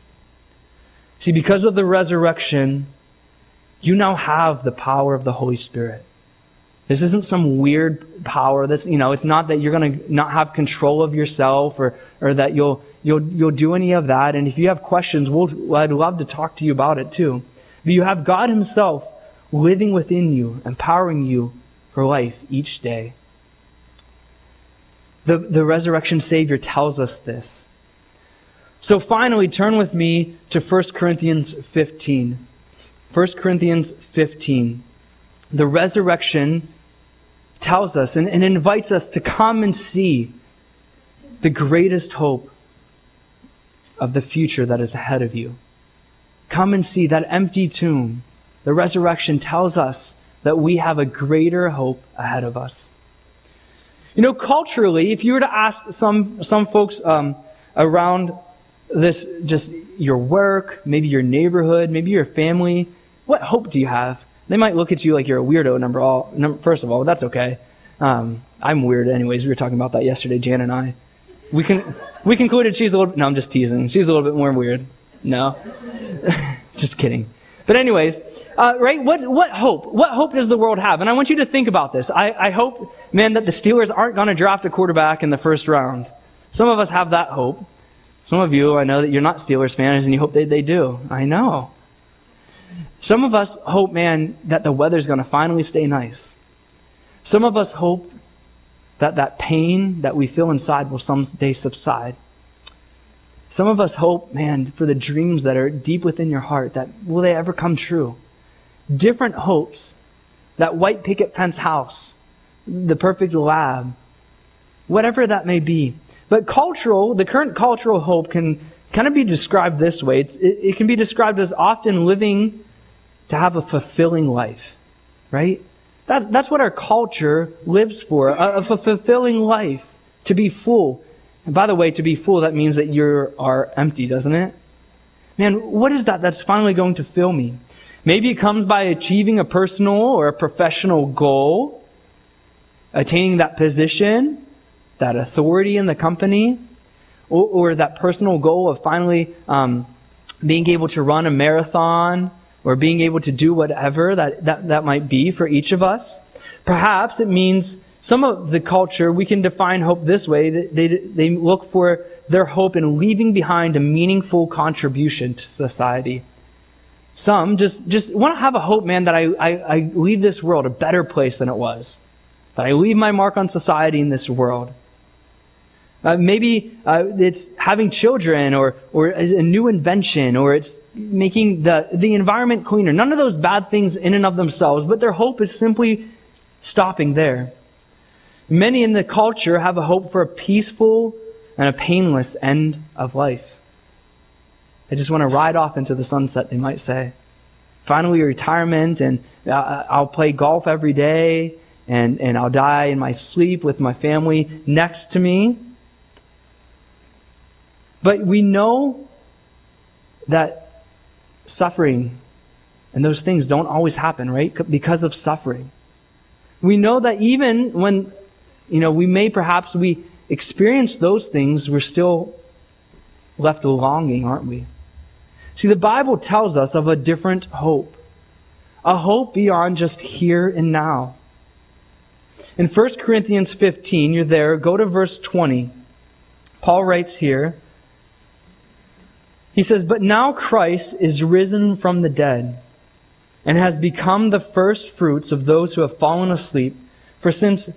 See, because of the resurrection, you now have the power of the Holy Spirit. This isn't some weird power that's, you know, it's not that you're going to not have control of yourself or, or that you'll, you'll, you'll do any of that. And if you have questions, we'll, I'd love to talk to you about it too. But you have God himself living within you, empowering you for life each day. The, the resurrection Savior tells us this. So finally, turn with me to First Corinthians fifteen. First Corinthians fifteen. The resurrection tells us and, and invites us to come and see the greatest hope of the future that is ahead of you. Come and see that empty tomb. The resurrection tells us that we have a greater hope ahead of us. You know, culturally, if you were to ask some, some folks um, around this, just your work, maybe your neighborhood, maybe your family, what hope do you have? They might look at you like you're a weirdo, number all. Number, first of all, that's okay. Um, I'm weird anyways. We were talking about that yesterday, Jan and I. We can we concluded she's a little... No, I'm just teasing. She's a little bit more weird. No. Just kidding. But anyways, uh, right, what, what hope? What hope does the world have? And I want you to think about this. I, I hope, man, that the Steelers aren't going to draft a quarterback in the first round. Some of us have that hope. Some of you, I know that you're not Steelers fans and you hope they, they do. I know. Some of us hope, man, that the weather's going to finally stay nice. Some of us hope that that pain that we feel inside will someday subside. Some of us hope, man, for the dreams that are deep within your heart, that will they ever come true? Different hopes. That white picket fence house, the perfect lab, whatever that may be. But cultural, the current cultural hope can kind of be described this way. It's, it, it can be described as often living to have a fulfilling life, right? That, that's what our culture lives for, a, a fulfilling life, to be full. And by the way, to be full, that means that you are empty, doesn't it? Man, what is that that's finally going to fill me? Maybe it comes by achieving a personal or a professional goal, attaining that position, that authority in the company, or, or that personal goal of finally um, being able to run a marathon, or being able to do whatever that, that, that might be for each of us. Perhaps it means some of the culture, we can define hope this way, that they, they look for their hope in leaving behind a meaningful contribution to society. Some just, just want to have a hope, man, that I, I, I leave this world a better place than it was. That I leave my mark on society in this world. Uh, maybe uh, it's having children, or or a new invention, or it's making the, the environment cleaner. None of those bad things in and of themselves, but their hope is simply stopping there. Many in the culture have a hope for a peaceful and a painless end of life. They just want to ride off into the sunset, they might say. Finally, retirement, and uh, I'll play golf every day, and, and I'll die in my sleep with my family next to me. But we know that suffering and those things don't always happen, right? Because of suffering. We know that even when, you know, we may perhaps we experience those things, we're still left longing, aren't we? See, the Bible tells us of a different hope. A hope beyond just here and now. In First Corinthians fifteen, you're there, go to verse twenty. Paul writes here, he says, "But now Christ is risen from the dead, and has become the first fruits of those who have fallen asleep. For since,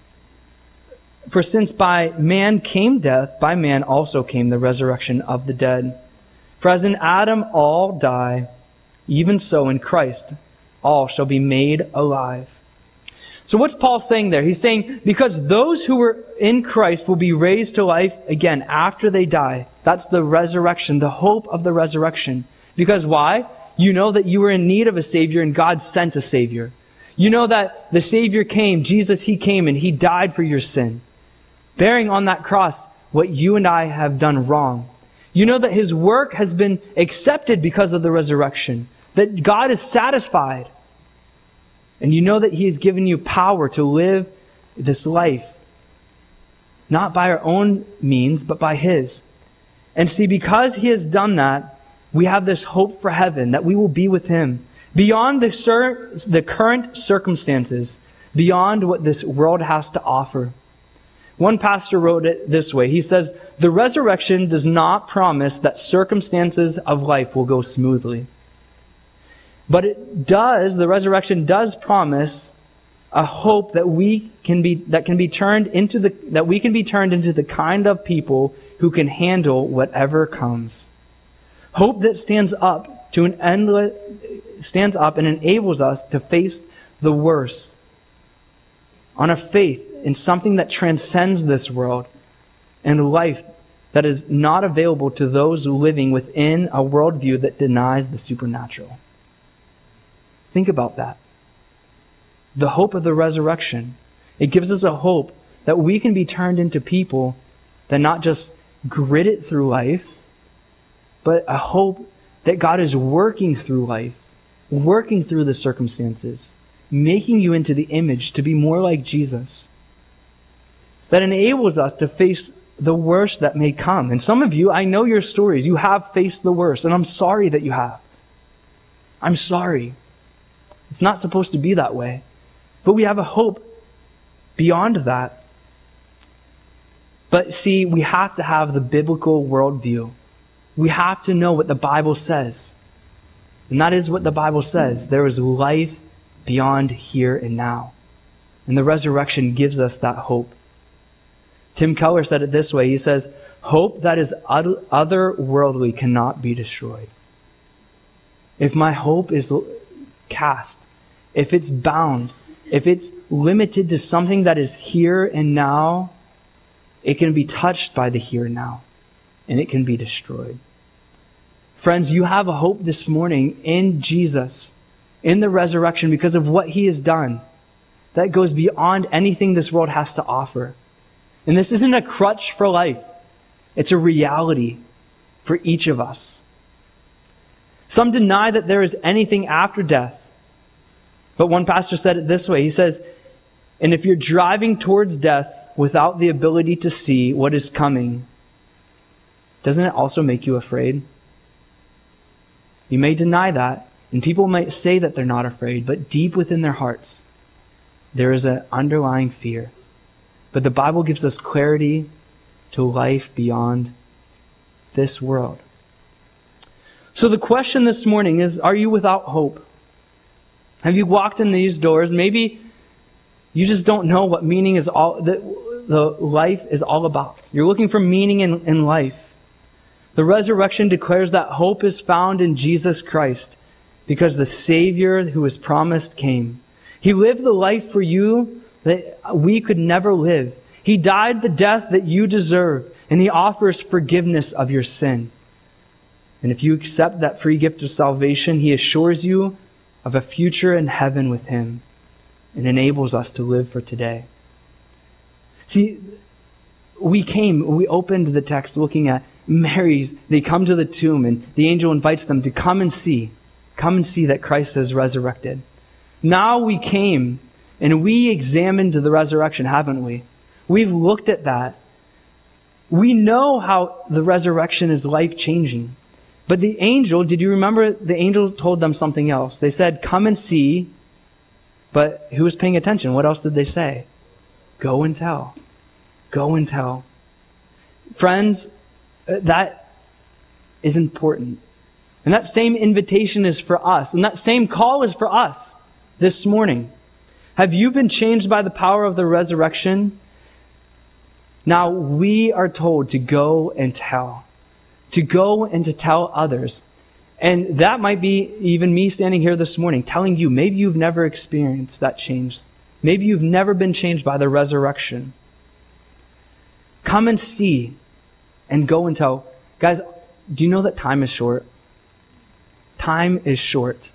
for since by man came death, by man also came the resurrection of the dead. For as in Adam all die, even so in Christ all shall be made alive." So what's Paul saying there? He's saying, because those who were in Christ will be raised to life again after they die. That's the resurrection, the hope of the resurrection. Because why? You know that you were in need of a Savior, and God sent a Savior. You know that the Savior came, Jesus, He came and He died for your sin, bearing on that cross what you and I have done wrong. You know that His work has been accepted because of the resurrection, that God is satisfied. And you know that He has given you power to live this life, not by our own means, but by His. And see, because He has done that, we have this hope for heaven, that we will be with Him. Beyond the, cir- the current circumstances, beyond what this world has to offer. One pastor wrote it this way. He says, "The resurrection does not promise that circumstances of life will go smoothly. But it does, the resurrection does promise a hope that we can be, that can be turned into the, that we can be turned into the kind of people who can handle whatever comes. Hope that stands up to an endless, stands up and enables us to face the worst on a faith in something that transcends this world and life that is not available to those living within a worldview that denies the supernatural." Think about that. The hope of the resurrection. It gives us a hope that we can be turned into people that not just grit it through life, but a hope that God is working through life, working through the circumstances, making you into the image to be more like Jesus. That enables us to face the worst that may come. And some of you, I know your stories. You have faced the worst, and I'm sorry that you have. I'm sorry. It's not supposed to be that way. But we have a hope beyond that. But see, we have to have the biblical worldview. We have to know what the Bible says. And that is what the Bible says. There is life beyond here and now. And the resurrection gives us that hope. Tim Keller said it this way. He says, hope that is otherworldly cannot be destroyed. If my hope is cast, if it's bound, if it's limited to something that is here and now, it can be touched by the here and now, and it can be destroyed. Friends, you have a hope this morning in Jesus, in the resurrection, because of what he has done, that goes beyond anything this world has to offer. And this isn't a crutch for life. It's a reality for each of us. Some deny that there is anything after death. But one pastor said it this way. He says, and if you're driving towards death without the ability to see what is coming, doesn't it also make you afraid? You may deny that, and people might say that they're not afraid, but deep within their hearts, there is an underlying fear. But the Bible gives us clarity to life beyond this world. So the question this morning is, are you without hope? Have you walked in these doors? Maybe you just don't know what meaning is all, that the life is all about. You're looking for meaning in, in life. The resurrection declares that hope is found in Jesus Christ because the Savior who was promised came. He lived the life for you that we could never live. He died the death that you deserve, and he offers forgiveness of your sin. And if you accept that free gift of salvation, he assures you of a future in heaven with him and enables us to live for today. See, we came, we opened the text looking at Mary's, they come to the tomb and the angel invites them to come and see, come and see that Christ has resurrected. Now we came and we examined the resurrection, haven't we? We've looked at that. We know how the resurrection is life-changing. But the angel, did you remember the angel told them something else? They said, come and see. But who was paying attention? What else did they say? Go and tell. Go and tell. Friends, that is important. And that same invitation is for us. And that same call is for us this morning. Have you been changed by the power of the resurrection? Now we are told to go and tell. To go and to tell others. And that might be even me standing here this morning telling you, maybe you've never experienced that change. Maybe you've never been changed by the resurrection. Come and see and go and tell. Guys, do you know that time is short? Time is short.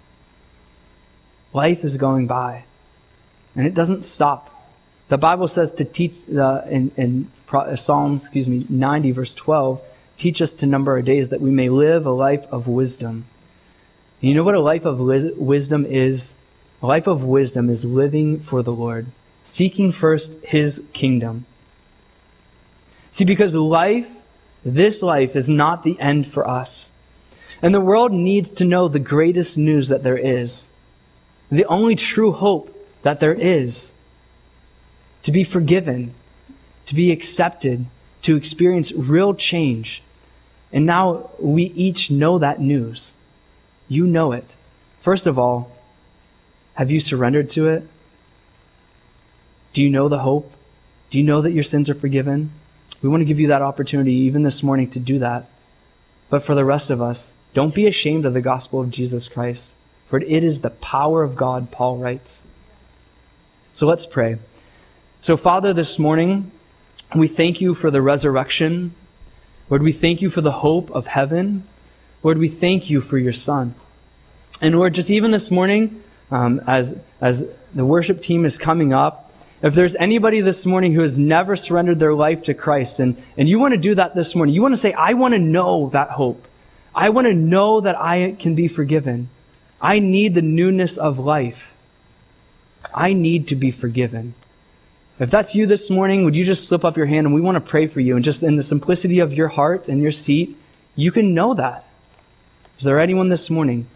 Life is going by. And it doesn't stop. The Bible says to teach, uh, in, in Psalm, excuse me, ninety verse twelve, teach us to number our days that we may live a life of wisdom. And you know what a life of liz- wisdom is? A life of wisdom is living for the Lord, seeking first his kingdom. See, because life, this life is not the end for us. And the world needs to know the greatest news that there is. The only true hope that there is. To be forgiven, to be accepted, to experience real change. And now we each know that news. You know it. First of all, have you surrendered to it? Do you know the hope? Do you know that your sins are forgiven? We want to give you that opportunity even this morning to do that. But for the rest of us, don't be ashamed of the gospel of Jesus Christ, for it is the power of God, Paul writes. So let's pray. So Father, this morning, we thank you for the resurrection. Lord, we thank you for the hope of heaven. Lord, we thank you for your Son. And Lord, just even this morning, um, as, as the worship team is coming up, if there's anybody this morning who has never surrendered their life to Christ, and, and you want to do that this morning, you want to say, I want to know that hope. I want to know that I can be forgiven. I need the newness of life. I need to be forgiven. If that's you this morning, would you just slip up your hand and we want to pray for you. And just in the simplicity of your heart and your seat, you can know that. Is there anyone this morning?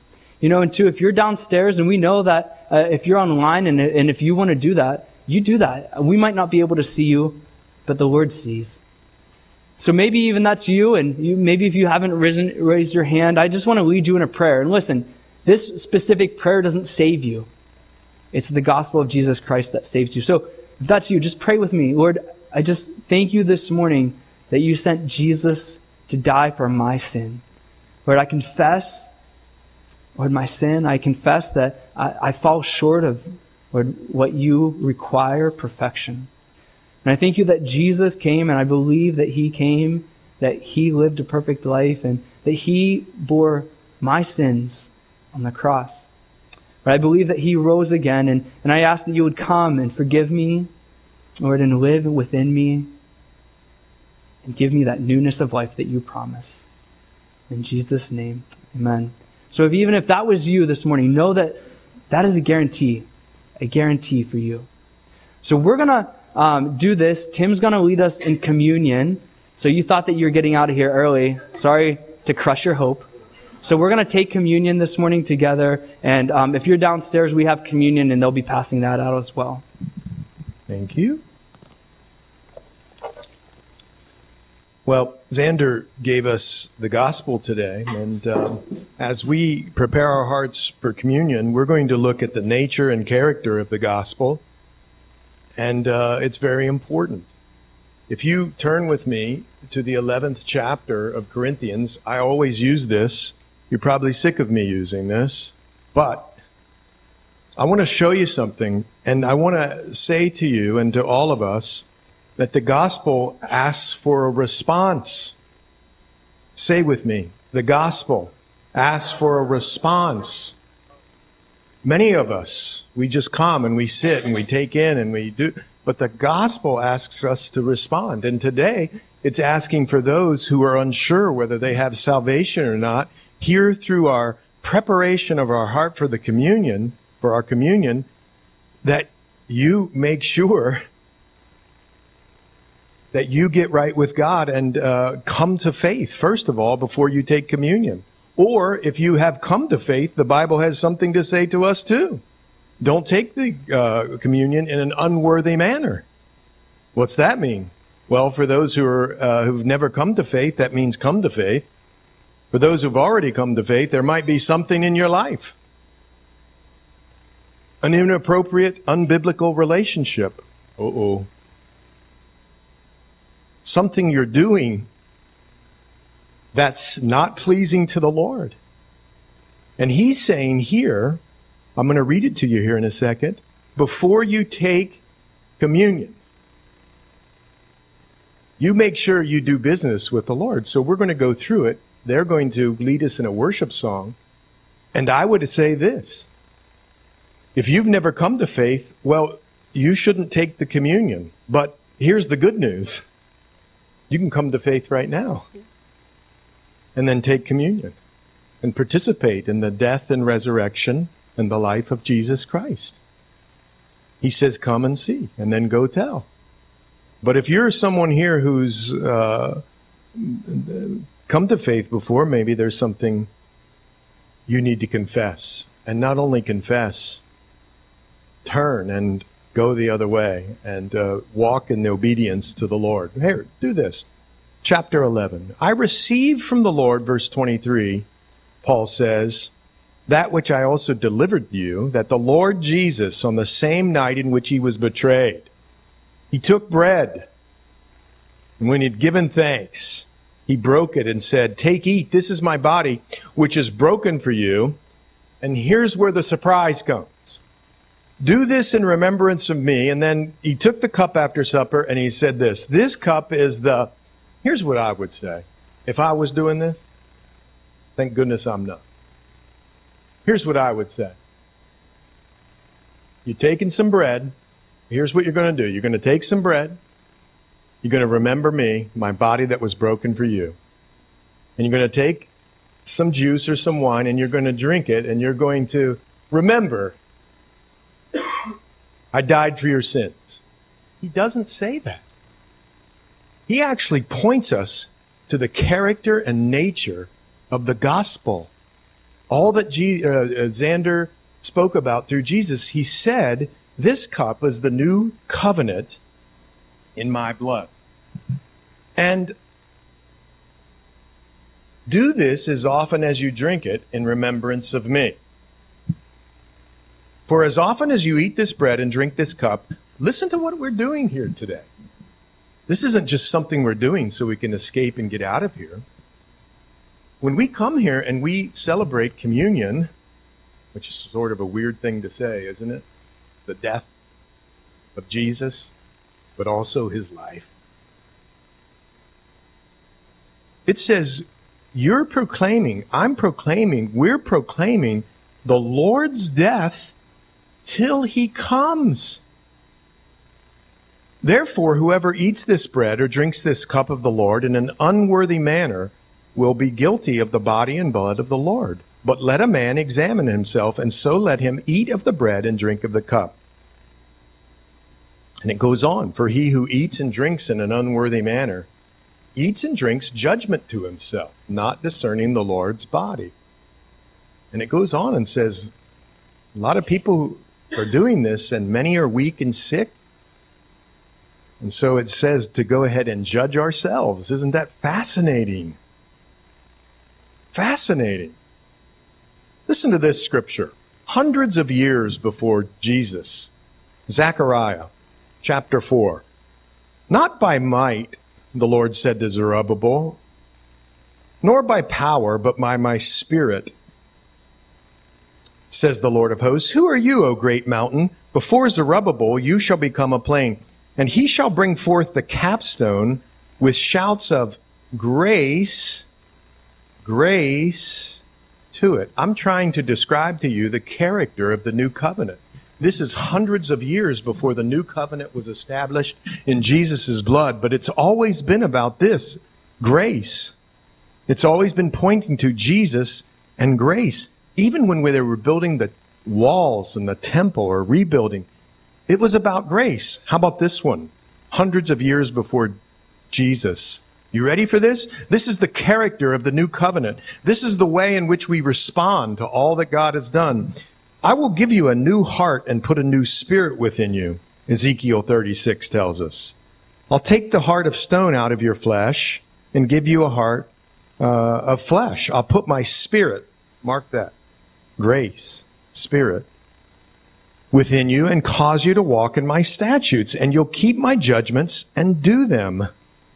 You know, and two, if you're downstairs, and we know that uh, if you're online and, and if you want to do that, you do that. We might not be able to see you, but the Lord sees. So maybe even that's you, and you, maybe if you haven't risen, raised your hand, I just want to lead you in a prayer. And listen, this specific prayer doesn't save you. It's the gospel of Jesus Christ that saves you. So if that's you, just pray with me. Lord, I just thank you this morning that you sent Jesus to die for my sin. Lord, I confess, Lord, my sin. I confess that I, I fall short of, Lord, what you require, perfection. And I thank you that Jesus came, and I believe that he came, that he lived a perfect life, and that he bore my sins on the cross. But I believe that he rose again, and, and I ask that you would come and forgive me, Lord, and live within me, and give me that newness of life that you promise. In Jesus' name, amen. So if, even if that was you this morning, know that that is a guarantee, a guarantee for you. So we're going to um, do this. Tim's going to lead us in communion. So you thought that you were getting out of here early. Sorry to crush your hope. So we're going to take communion this morning together. And um, if you're downstairs, we have communion, and they'll be passing that out as well. Thank you. Well, Xander gave us the gospel today, and um, as we prepare our hearts for communion, we're going to look at the nature and character of the gospel, and uh, it's very important. If you turn with me to the eleventh chapter of Corinthians, I always use this. You're probably sick of me using this, but I want to show you something, and I want to say to you and to all of us that the gospel asks for a response. Say with me, the gospel asks for a response. Many of us, we just come and we sit and we take in and we do, but the gospel asks us to respond. And today, it's asking for those who are unsure whether they have salvation or not, here through our preparation of our heart for the communion, for our communion, that you make sure that you get right with God and uh, come to faith, first of all, before you take communion. Or if you have come to faith, the Bible has something to say to us too. Don't take the uh, communion in an unworthy manner. What's that mean? Well, for those who are uh, who've never come to faith, that means come to faith. For those who've already come to faith, there might be something in your life. An inappropriate, unbiblical relationship. Uh-oh. Something you're doing that's not pleasing to the Lord. And he's saying here, I'm going to read it to you here in a second, before you take communion, you make sure you do business with the Lord. So we're going to go through it. They're going to lead us in a worship song. And I would say this, if you've never come to faith, well, you shouldn't take the communion. But here's the good news. You can come to faith right now and then take communion and participate in the death and resurrection and the life of Jesus Christ. He says, come and see, and then go tell. But if you're someone here who's uh, come to faith before, maybe there's something you need to confess. And not only confess, turn and go the other way and uh, walk in the obedience to the Lord. Here, do this. Chapter eleven. I received from the Lord, verse twenty-three, Paul says, that which I also delivered to you, that the Lord Jesus, on the same night in which he was betrayed, he took bread, and when he'd given thanks, he broke it and said, take, eat, this is my body, which is broken for you. And here's where the surprise comes. Do this in remembrance of me. And then he took the cup after supper and he said this. This cup is the, here's what I would say. If I was doing this, thank goodness I'm not. Here's what I would say. You're taking some bread. Here's what you're going to do. You're going to take some bread. You're going to remember me, my body that was broken for you. And you're going to take some juice or some wine and you're going to drink it and you're going to remember, I died for your sins. He doesn't say that. He actually points us to the character and nature of the gospel. all that G, uh, uh, Xander spoke about through Jesus, he said, this cup is the new covenant in my blood. And do this as often as you drink it in remembrance of me. For as often as you eat this bread and drink this cup, listen to what we're doing here today. This isn't just something we're doing so we can escape and get out of here. When we come here and we celebrate communion, which is sort of a weird thing to say, isn't it? The death of Jesus, but also his life. It says, you're proclaiming, I'm proclaiming, we're proclaiming the Lord's death till he comes. Therefore, whoever eats this bread or drinks this cup of the Lord in an unworthy manner will be guilty of the body and blood of the Lord. But let a man examine himself, and so let him eat of the bread and drink of the cup. And it goes on, for he who eats and drinks in an unworthy manner eats and drinks judgment to himself, not discerning the Lord's body. And it goes on and says, a lot of people are doing this, and many are weak and sick. And so it says to go ahead and judge ourselves. Isn't that fascinating? Fascinating. Listen to this scripture. Hundreds of years before Jesus, Zechariah chapter four. Not by might, the Lord said to Zerubbabel, nor by power, but by my spirit, says the Lord of hosts. Who are you, O great mountain? Before Zerubbabel you shall become a plain, and he shall bring forth the capstone with shouts of grace, grace to it. I'm trying to describe to you the character of the new covenant. This is hundreds of years before the new covenant was established in Jesus' blood, but it's always been about this, grace. It's always been pointing to Jesus and grace. Even when they were building the walls and the temple or rebuilding, it was about grace. How about this one? Hundreds of years before Jesus. You ready for this? This is the character of the new covenant. This is the way in which we respond to all that God has done. I will give you a new heart and put a new spirit within you, Ezekiel thirty-six tells us. I'll take the heart of stone out of your flesh and give you a heart uh, of flesh. I'll put my spirit, mark that, grace, spirit, within you and cause you to walk in my statutes, and you'll keep my judgments and do them.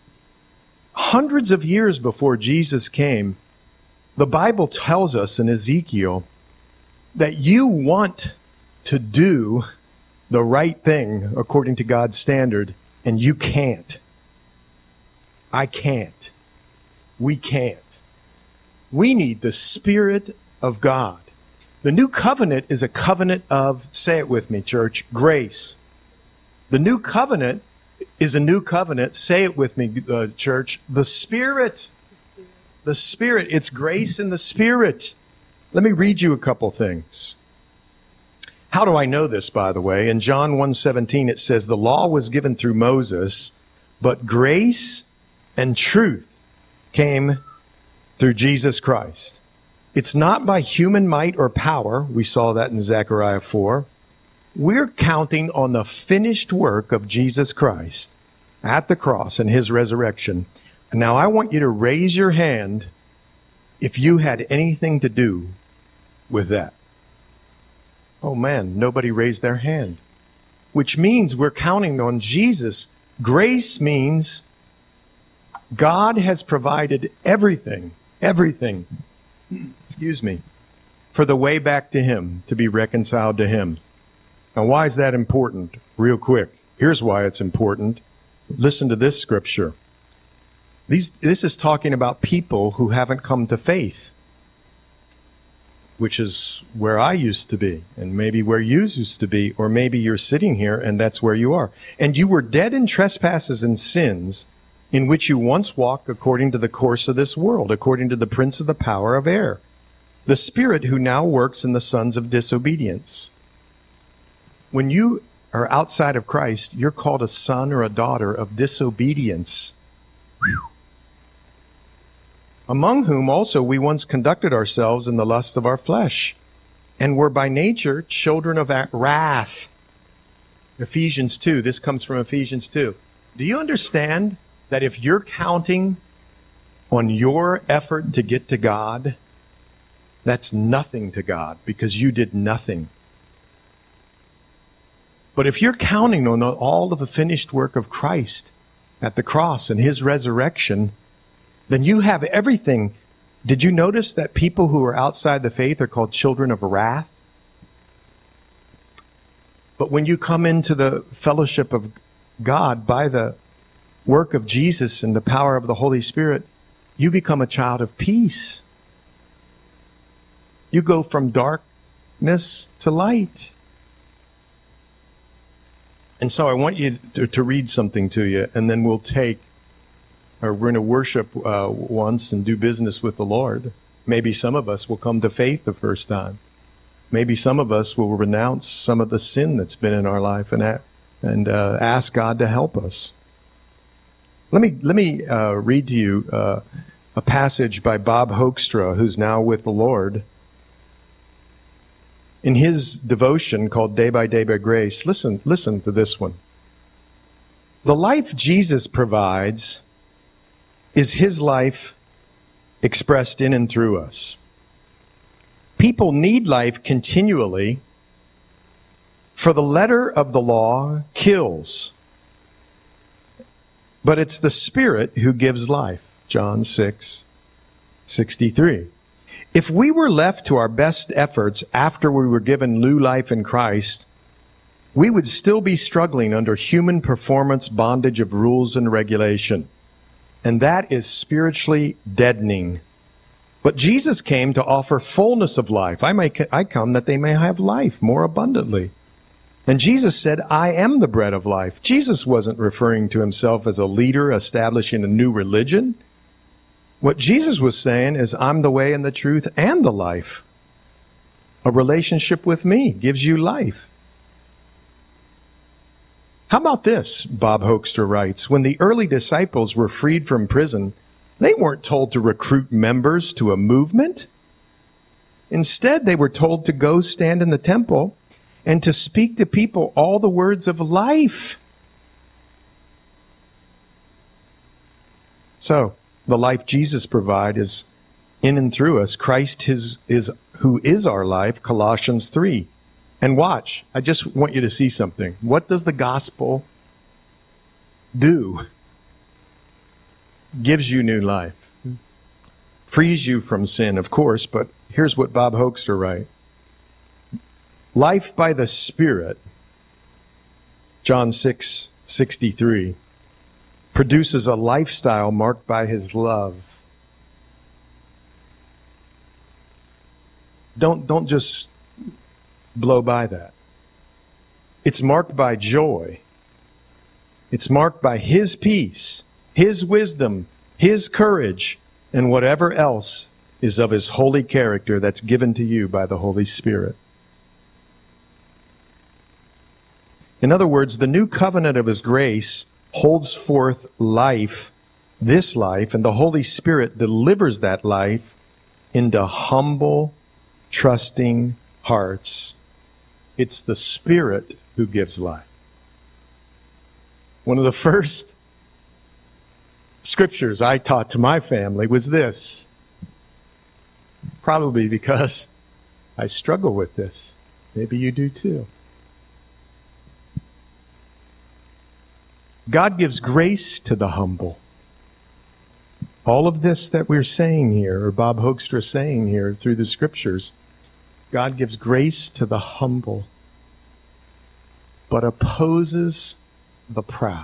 Hundreds of years before Jesus came, the Bible tells us in Ezekiel that you want to do the right thing according to God's standard, and you can't. I can't. We can't. We need the Spirit of God. The new covenant is a covenant of, say it with me, church, grace. The new covenant is a new covenant, say it with me, uh, church, the Spirit. The Spirit. It's grace in the Spirit. Let me read you a couple things. How do I know this, by the way? In John one seventeen, it says, the law was given through Moses, but grace and truth came through Jesus Christ. It's not by human might or power. We saw that in Zechariah four. We're counting on the finished work of Jesus Christ at the cross and his resurrection. Now, I want you to raise your hand if you had anything to do with that. Oh man, nobody raised their hand. Which means we're counting on Jesus. Grace means God has provided everything, everything, excuse me, for the way back to him, to be reconciled to him. Now, why is that important? Real quick. Here's why it's important. Listen to this scripture. These, this is talking about people who haven't come to faith, which is where I used to be, and maybe where you used to be, or maybe you're sitting here and that's where you are. And you were dead in trespasses and sins, in which you once walked according to the course of this world, according to the prince of the power of air, the spirit who now works in the sons of disobedience. When you are outside of Christ, you're called a son or a daughter of disobedience. Whew. among whom also we once conducted ourselves in the lusts of our flesh, and were by nature children of wrath. Ephesians two, this comes from Ephesians two. Do you understand that if you're counting on your effort to get to God, that's nothing to God because you did nothing. But if you're counting on all of the finished work of Christ at the cross and his resurrection, then you have everything. Did you notice that people who are outside the faith are called children of wrath? But when you come into the fellowship of God by the work of Jesus and the power of the Holy Spirit, you become a child of peace. You go from darkness to light. And so I want you to, to read something to you, and then we'll take, or we're going to worship uh, once and do business with the Lord. Maybe some of us will come to faith the first time. Maybe some of us will renounce some of the sin that's been in our life and and uh, ask God to help us. Let me let me uh, read to you uh, a passage by Bob Hoekstra, who's now with the Lord. In his devotion called Day by Day by Grace, listen, listen to this one. The life Jesus provides is his life expressed in and through us. People need life continually, for the letter of the law kills, but it's the Spirit who gives life. John six sixty-three. If we were left to our best efforts after we were given new life in Christ, we would still be struggling under human performance bondage of rules and regulation. And that is spiritually deadening. But Jesus came to offer fullness of life. I may, I come that they may have life more abundantly. And Jesus said, I am the bread of life. Jesus wasn't referring to himself as a leader establishing a new religion. What Jesus was saying is, I'm the way and the truth and the life. A relationship with me gives you life. How about this? Bob Hoekstra writes, when the early disciples were freed from prison, they weren't told to recruit members to a movement. Instead, they were told to go stand in the temple and to speak to people all the words of life. So, the life Jesus provides is in and through us. Christ is, is who is our life, Colossians three. And watch, I just want you to see something. What does the gospel do? Gives you new life. Frees you from sin, of course, but here's what Bob Hoekstra writes. Life by the Spirit, John six sixty-three, produces a lifestyle marked by his love. Don't, don't just blow by that. It's marked by joy. It's marked by his peace, his wisdom, his courage, and whatever else is of his holy character that's given to you by the Holy Spirit. In other words, the new covenant of his grace holds forth life, this life, and the Holy Spirit delivers that life into humble, trusting hearts. It's the Spirit who gives life. One of the first scriptures I taught to my family was this. Probably because I struggle with this. Maybe you do too. God gives grace to the humble. All of this that we're saying here, or Bob Hoekstra saying here through the scriptures, God gives grace to the humble, but opposes the proud.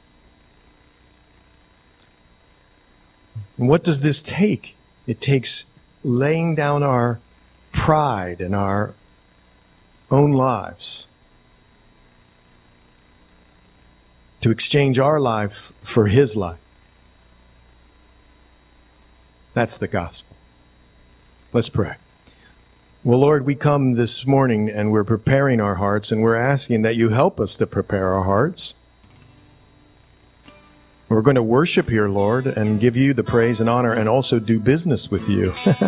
And what does this take? It takes laying down our pride in our own lives to exchange our life for his life. That's the gospel. Let's pray. Well, Lord, we come this morning and we're preparing our hearts, and we're asking that you help us to prepare our hearts. We're going to worship here, Lord, and give you the praise and honor and also do business with you.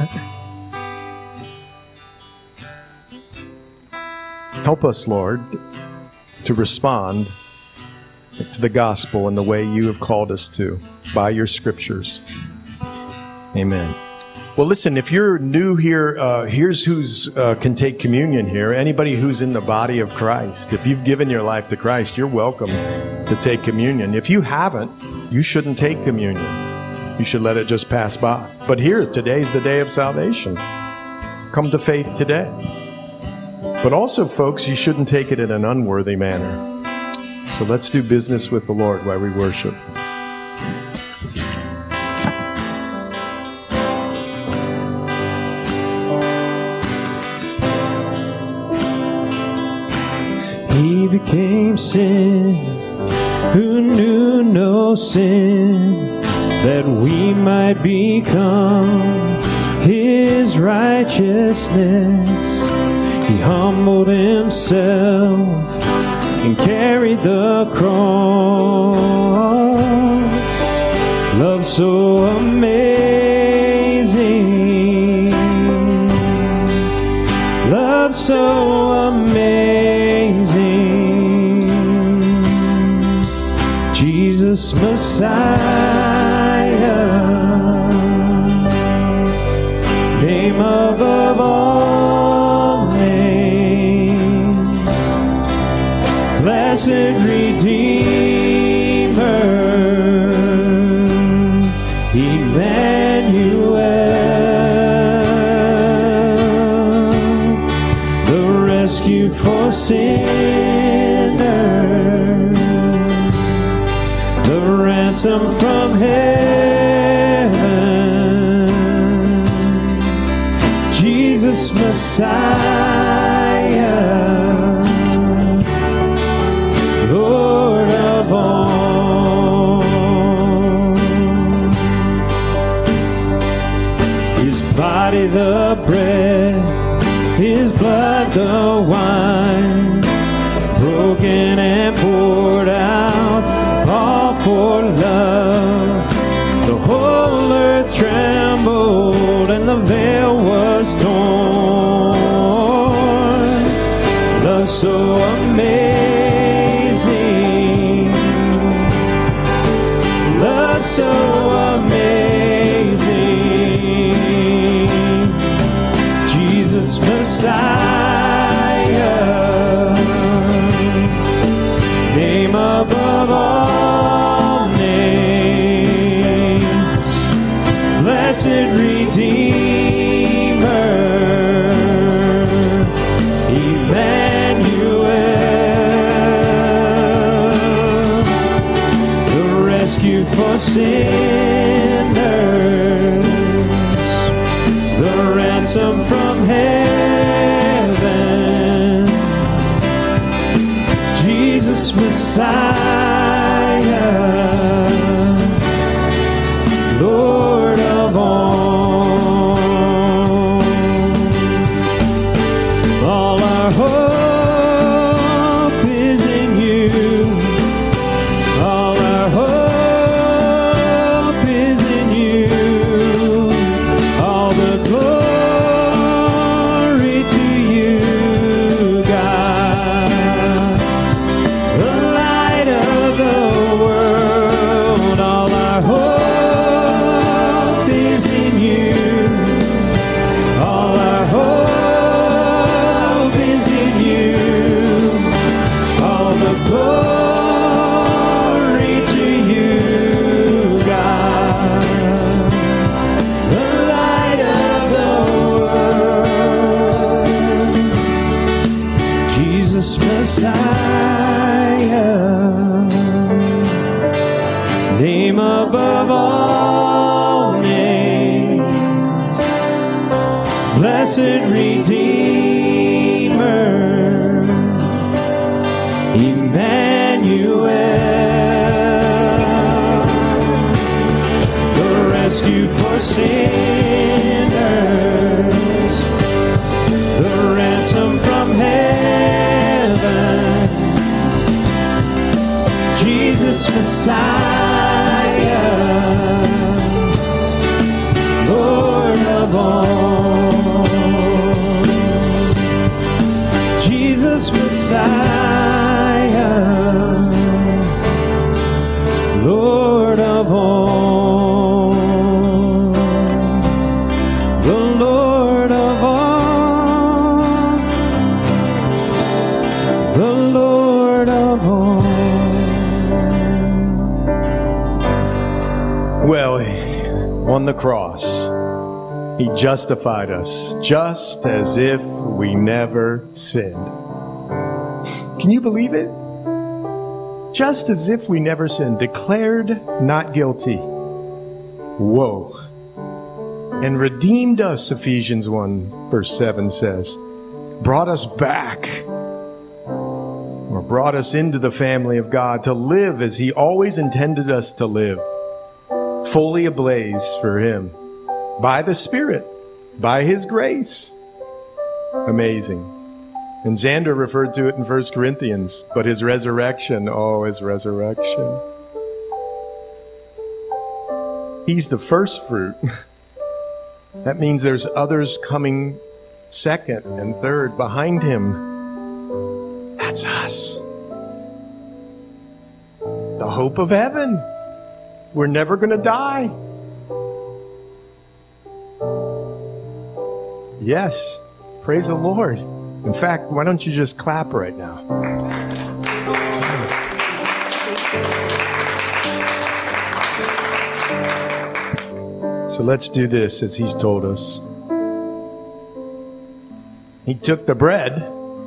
Help us, Lord, to respond to the gospel in the way you have called us to by your scriptures. Amen. Well, listen, if you're new here, uh, here's who's uh, can take communion here. Anybody who's in the body of Christ. If you've given your life to Christ, you're welcome to take communion. If you haven't, you shouldn't take communion. You should let it just pass by. But here, today's the day of salvation. Come to faith today. But also, folks, you shouldn't take it in an unworthy manner. So let's do business with the Lord while we worship. He became sin, who knew no sin, that we might become his righteousness. He humbled himself and carried the cross. Love so amazing, love so amazing. Jesus Messiah, name above all names, blessed Redeemer, Emmanuel, the rescue for sinners, the ransom from heaven, Jesus Messiah, Lord of all. His body the bread, his blood the wine, broken and poured out, all for love. The whole earth trembled and the veil was torn. Love so amazing, love so amazing. Jesus Messiah, name above all names, blessed Redeemer, Emmanuel, the rescue for sinners, the ransom from heaven, Jesus Messiah, Lord of all. All our hope is in you. All our hope is in you. All the glory to you, God, the light of the world. All our hope is in you. All our hope is in you. All the glory to you, God, the light of the world, Jesus Messiah, name above all names, blessed Redeemer, Emmanuel, the rescue for sinners, the ransom from heaven, Jesus Messiah, all. Jesus Messiah, Lord of all, the Lord of all, the Lord of all. Well, on the cross, he justified us just as if we never sinned. Can you believe it? Just as if we never sinned. Declared not guilty. Whoa. And redeemed us, Ephesians one verse seven says. Brought us back. Or brought us into the family of God to live as he always intended us to live. Fully ablaze for him. By the Spirit. By his grace. Amazing. And Xander referred to it in First Corinthians, but his resurrection, oh, his resurrection. He's the first fruit. That means there's others coming second and third behind him. That's us. The hope of heaven. We're never going to die. Yes, praise the Lord. In fact, why don't you just clap right now? So let's do this as he's told us. He took the bread.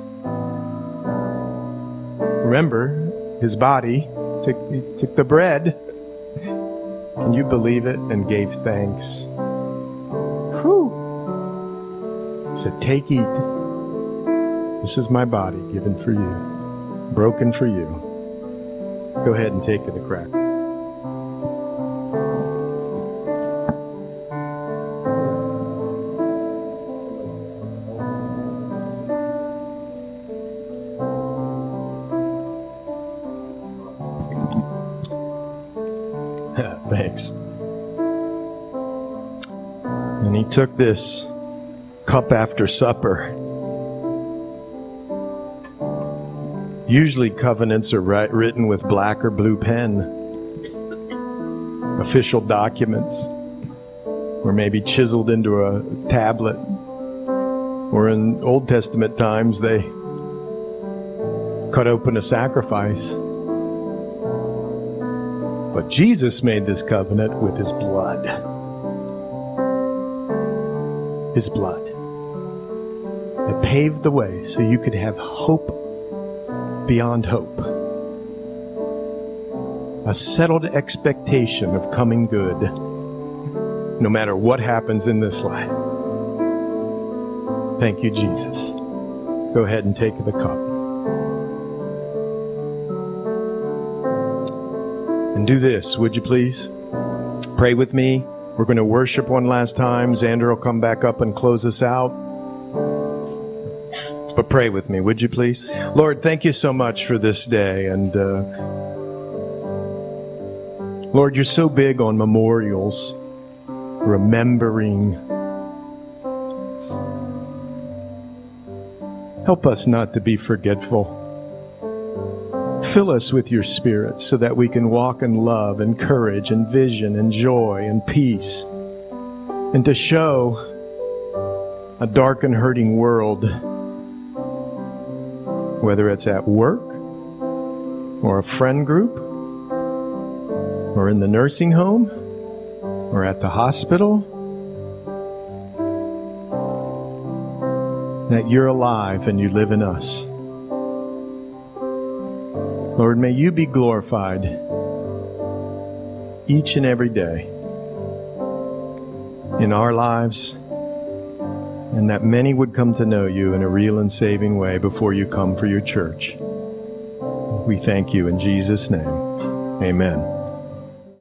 Remember, his body. Took, he took the bread. Can you believe it? And gave thanks. Whew. He said, take, eat. This is my body given for you, broken for you. Go ahead and take the crack. Thanks. And he took this cup after supper. Usually covenants are write, written with black or blue pen. Official documents. Or maybe chiseled into a tablet. Or in Old Testament times, they cut open a sacrifice. But Jesus made this covenant with his blood. His blood. It paved the way so you could have hope beyond hope. A settled expectation of coming good, no matter what happens in this life. Thank you, Jesus. Go ahead and take the cup. And do this, would you please? Pray with me. We're going to worship one last time. Xander will come back up and close us out. But pray with me, would you please? Lord, thank you so much for this day. And uh, Lord, you're so big on memorials, remembering. Help us not to be forgetful. Fill us with your Spirit so that we can walk in love and courage and vision and joy and peace, and to show a dark and hurting world, whether it's at work or a friend group or in the nursing home or at the hospital, that you're alive and you live in us. Lord, may you be glorified each and every day in our lives, and that many would come to know you in a real and saving way before you come for your church. We thank you in Jesus' name. Amen.